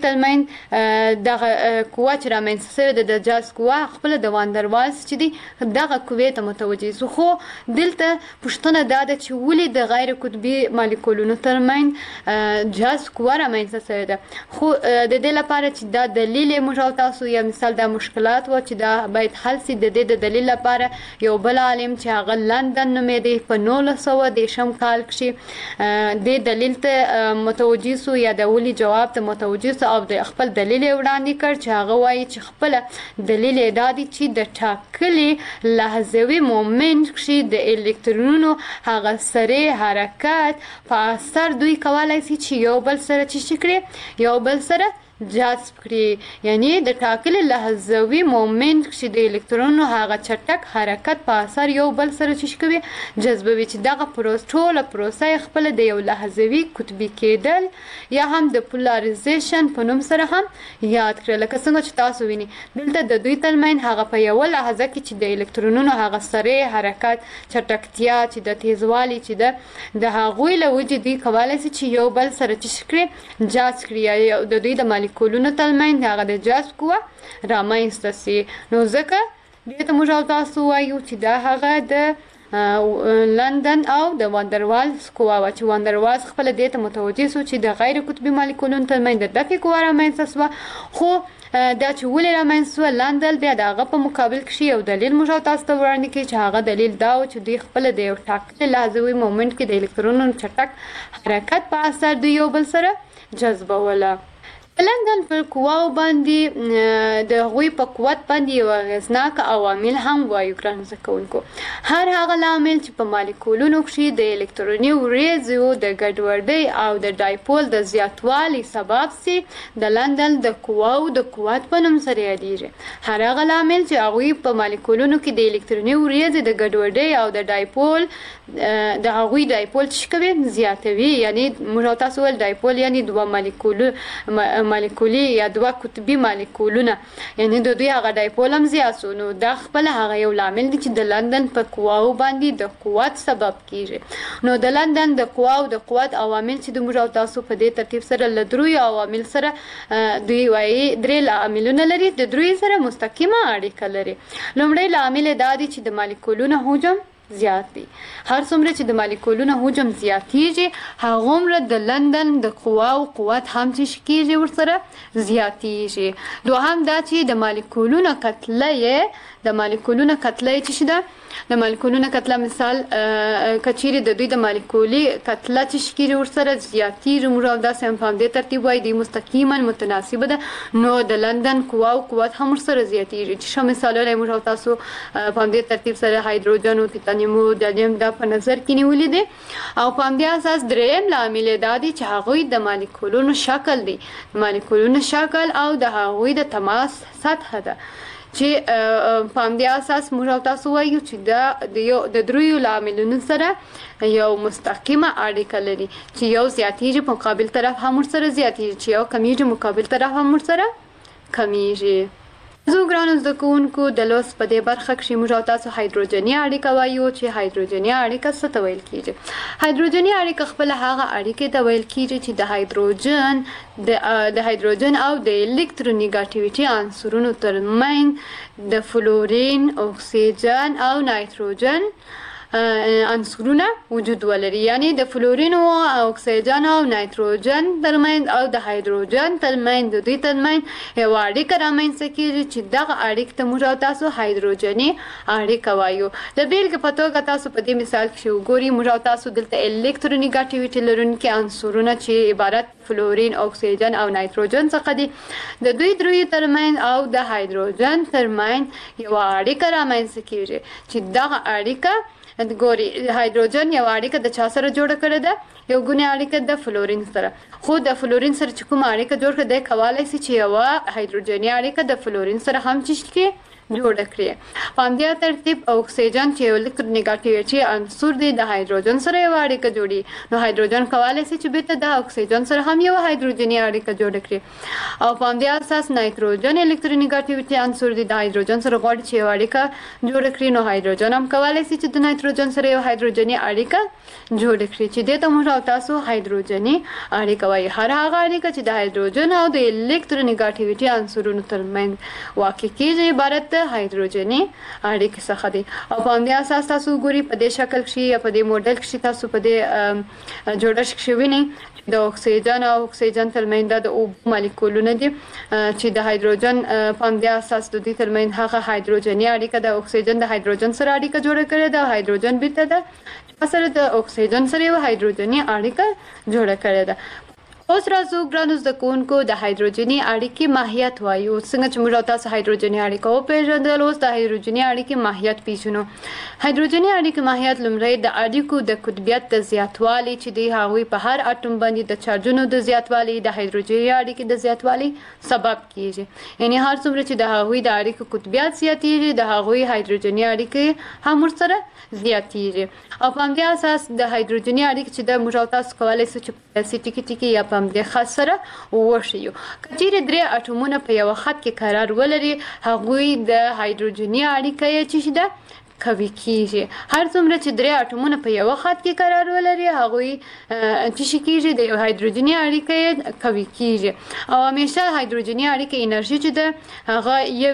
ترمنځ دغه قوه چې رامنځته شوې ده د جذب قوه خپله د واندروالز چې دي دغه قوې ته متوجه سو. خو دلته پوښتنه دا ده چې ولې د غیر قطبي مالیکولونو ترمنځ جذب قوه رامنځته شوې ده؟ خو د دې لپاره چې دا دلیل یې موږ او تاسو یا مثال دا مشکلات و چې دا باید حل سي. د دې د دلیل لپاره یو بل عالم چې هغه لندن نومېده په 1910 کال کې د دلیل ته متوجه سو یا د ولې جواب ته متوجه شو او د خپل دلیل وړاندې کړ چې هغه وایي چې خپل دلیل دا دی چې د ټاکلي لحظوي مومنت کې د الکترونونو هغه سره حرکت په اثر دوی کولای شي چې یو بل سره یو بل سره جذب کړي یعنی د ټاکلي لحظوي مومنت چې د الکترونونو هغه چټک حرکت په اثر یو بل سره کوي جذبوي چې دغه ټوله پروسه خپل د یو لحظوي قطبي کېدل یا هم د پولارایزیشن په نوم سره هم یاد کړل لکه څنګه چې تاسو ویني دلته د دوی ترمن هغه په یو لحظه کې چې د الکترونونو هغه سره حرکت چټکتیا چې د تیزوالي چې د هغوی له وجې دی کولای شي چې یو بل سره جذب کړي یا د دوی د مالیکولونو ترمن هغه د جذب قوه رامنځته شي نو ځکه دې ته موږ تاسو وایو چې دا هغه د لندن او د واندروالز قوه و چې واندروالز خپل دې ته متوجه شو چې د غیر قطبي مالیکولونو ترمن د دقیق قوه رامنځته شوه خو دا چې ولې رامنځته شوه لندن بیا د هغه په مقابل کې یو دلیل موږ تاسو ته وړاندې کړي چې هغه دلیل دا و چې دوی خپل د یو ټاکلي لحظوي مومنت کې د الکترونونو چټک حرکت په اثر دوی یو بل سره جذبوله لندن پر قواو باندې د غوي په قوت باندې یو غزناک عوامل هم وایو ګران زکونکو هر هغه عامل چې په مالیکولونو کې د الکتروني وریځو د ګډوډۍ او د ډایپول د زیاتوالي سبب سي د لندن د قواو د قوت په نوم سره یادېږي هر هغه عامل چې هغه په مالیکولونو کې د الکتروني وریځو د ګډوډۍ او د ډایپول د هغوی ډایپول شکوي زیاتوي یعنی موږ تاسو ول ډایپول یعنی دوه مالیکولي یا دوه قطبي مالیکولونه یعنی د دوی هغه ډایپول هم زیاتو نو دا خپل هغه یو عامل دی چې د لندن په قواو باندې د قوت سبب کیږي نو د لندن د قواو د قوت عوامل چې د موږ تاسو په دې ترتیب سره لدروي عوامل سره دوی وايي درې عاملونه لري د دروي سره مستقیمه اړیکه لري لومړی عامل دا دی چې د مالیکولونو حجم زیات دي هر څومره چې د مالیکولونو حجم زیاتیږي هغومره د لندن د قواو قوت هم چې کیږي ورسره زیاتیږي دوهم دا چې د مالیکولونو کتله چې ده د مالیکولونو کتله مثال کچيري د دوی د مالیکولي کتله چې کیږي ورسره زیاتیږي موږ دا سم په دې ترتیب وایي د مستقیما متناسبه ده نو د لندن قواو قوت هم ورسره زیاتیږي چې شامل مثالونه موږ تاسو په دې ترتیب سره هایدروجن او تیتانیوم د دا په نظر کې نیولې دي او په دې اساس دریم عامل دا دی چې هغه د مالیکولونو شکل دی مالیکولونو شکل او د هغه د تماس سطح ده چې په دې اساس موږ تاسو وایو چې د دریو عاملونو سره یو مستقیمه اړیکه لري چې یو زیاتیږي په مقابل طرف هم سره زیاتیږي چې یو کمیږي مقابل طرف هم سره کمیږي زه ګرانو زده کوونکو د لوست په دې برخه کې موږ تاسو هایدروجني اړیکه وایو چې هایدروجني اړیکه څه ته ویل کیږي هایدروجني اړیکه خپل هغه اړیکه ته ویل کیږي چې د هایدروجن او د الکترونیګټیویټي عنصرونو ترمنځ د فلورین اکسیجن او نایتروجن عنصرونه وجود ولري یعنی د فلورین او اکسیجن او نایتروجن ترمنځ او د هایدروجن ترمنځ د دوی ترمنځ یو اړیکه رامنځته کیږي چې دغه اړیکه ته موږ تاسو هایدروجني اړیکه وایو د بیلګې په توګه تاسو په دې مثال کې وګورئ موږ تاسو دلته الکترونیګټیویټي لرونکي عنصرونه چې عبارت فلورین اکسیجن او نایتروجن څخه دي د دوی دروي ترمنځ او د هایدروجن ترمنځ یو اړیکه رامنځته کیږي چې دغه اړیکه ګوري هایدروجن یو اړیکه د چا سره جوړه کړې ده یو ګونی اړیکه د فلورین سره خو د فلورین سره چې کوم اړیکه جوړ کړي د کولای شي چې یو هایدروجني اړیکه د فلورین سره هم چې جوړ کړي په دې ترتیب اکسیجن چې الکترونیګټیویټي عنصر دی د هایدروجن سره یو اړیکه جوړي نو هایدروجن کولای شي چې بیرته د اکسیجن سره هم یو هایدروجني اړیکه جوړ کړي او په دې اساس نایتروجن الکترونیګټیویټي عنصر دی د هایدروجن سره غواړي چې یو اړیکه جوړ کړي نو هایدروجن هم کولای شي چې د نایتروجن سره یو هایدروجني اړیکه جوړ کړي چې د ته موږ تاسو هایدروجني اړیکه وایي هر هغه اړیکه چې د هایدروجن او د الکترونیګټیویټي عنصرونو ترمنځ واقع کیږي عبارت هایدروجني اړیکه څخه دي او په دې اساس تاسو ګوري په دې شکل کې یا په دې موډل کې تاسو په دې جوړښت کې وینئ د اکسیجن او اکسیجن ترمنځ د اوبو مالیکولونه دي چې د هایدروجن په دې اساس د دې ترمنځ هغه هایدروجني اړیکه د اکسیجن د هایدروجن سره اړیکه جوړه کړې ده هایدروجن بیرته د سره د اکسیجن سره یو هایدروجني اړیکه جوړه کړې ده اوس راځو ګرانو زده کوونکو د هایدروجني اړیکې ماهیت وایو. څنګه چې موږ تاسو هایدروجني اړیکه وپېژندل، اوس د هایدروجني اړیکې ماهیت پیژنو. هایدروجني اړیکې ماهیت لومړی د اړیکو د قطبیت د زیاتوالي چې دی هغوی په هر اټوم باندې د چارجونو د زیاتوالي د هایدروجني اړیکې د زیاتوالي سبب کیږي. یعنی هر څومره چې د هغوی د اړیکو قطبیت زیاتیږي د هغوی هایدروجني اړیکې هم ورسره زیاتیږي. او په همدې اساس د هایدروجني اړیکې چې د موږ تاسو کولی شو چې ټیکي ټیکي یا په همدې خط سره وښیو. که چیرې درې اټومونه په یوه خط کې قرار ولري هغوی د هایدروجني اړیکه یې چې ده قوي کیږي. هر څومره چې درې اټومونه په یوه خط کې قرار ولري هغوی چې کیږي د هایدروجني اړیکه یې قوي کیږي. او همیشه هایدروجني اړیکه انرژي چې ده هغه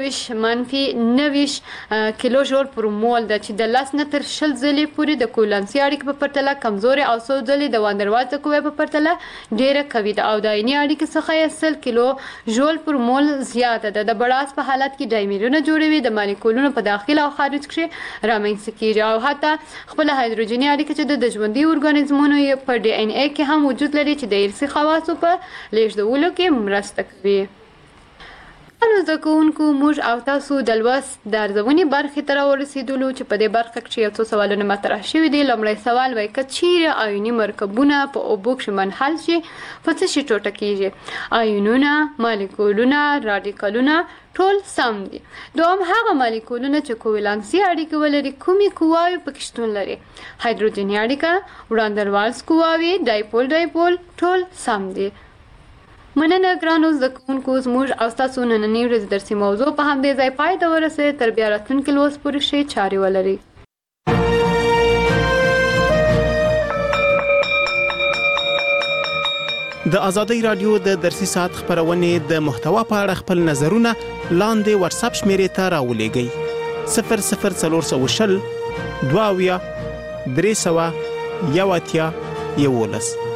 21-29 کیلو جول پر مول ده چې د 10 نه تر 20 ځلې پورې د کولانسي اړیکې په پرتله کمزورې او 100 ځلې د واندروالز د قوې په پرتله ډیره قوي ده. او د آیني اړیکې څخه 10 کیلو جول پر مول زیاته ده. د بړاس په حالت کې ډایمرونه جوړوي، د مالیکولونو په داخل او خارج کې رامنځته کیږي. او حتی خپل هایدروجني اړیکه چې د ژوندي ارګانیزمونو په ډي ان اي کې هم وجود لري چې د ارثي خواصو په لیږدولو کې مرسته کوي. نو زده کوونکو موږ او تاسو د لوست د ارزونې برخې ته راورسېدلو چې په دې برخه کې یو څو سوالونه مطرح شوي دي. لومړی سوال وایي که چیرې آیوني مرکبونه په اوبو کښې منحل شي په څه شي ټوټه کیږي؟ آیونونه، مالیکولونه، راډیکالونه ټول سم دي. دوم هغه مالیکولونه چې کوولانسي اړیکې ولري کومې قواوې پکې شتون لري؟ هایدروجني اړیکه، وړاندروالز قواوې، ډایپول ټول سم دي. مننه ګرانو زده کوونکو، زموږ او ستاسو نننۍ ورځې درسي موضوع په همدې ځای پای ته ورسېد. تر بیا راتلونکي لوست پورې ښې چارې ولرئ. د ازادۍ راډیو د درسي ساعت خبرونې د محتوا په اړه خپل نظرونه لاندې واتساپ شمیرې ته راولېږئ 00420 22 311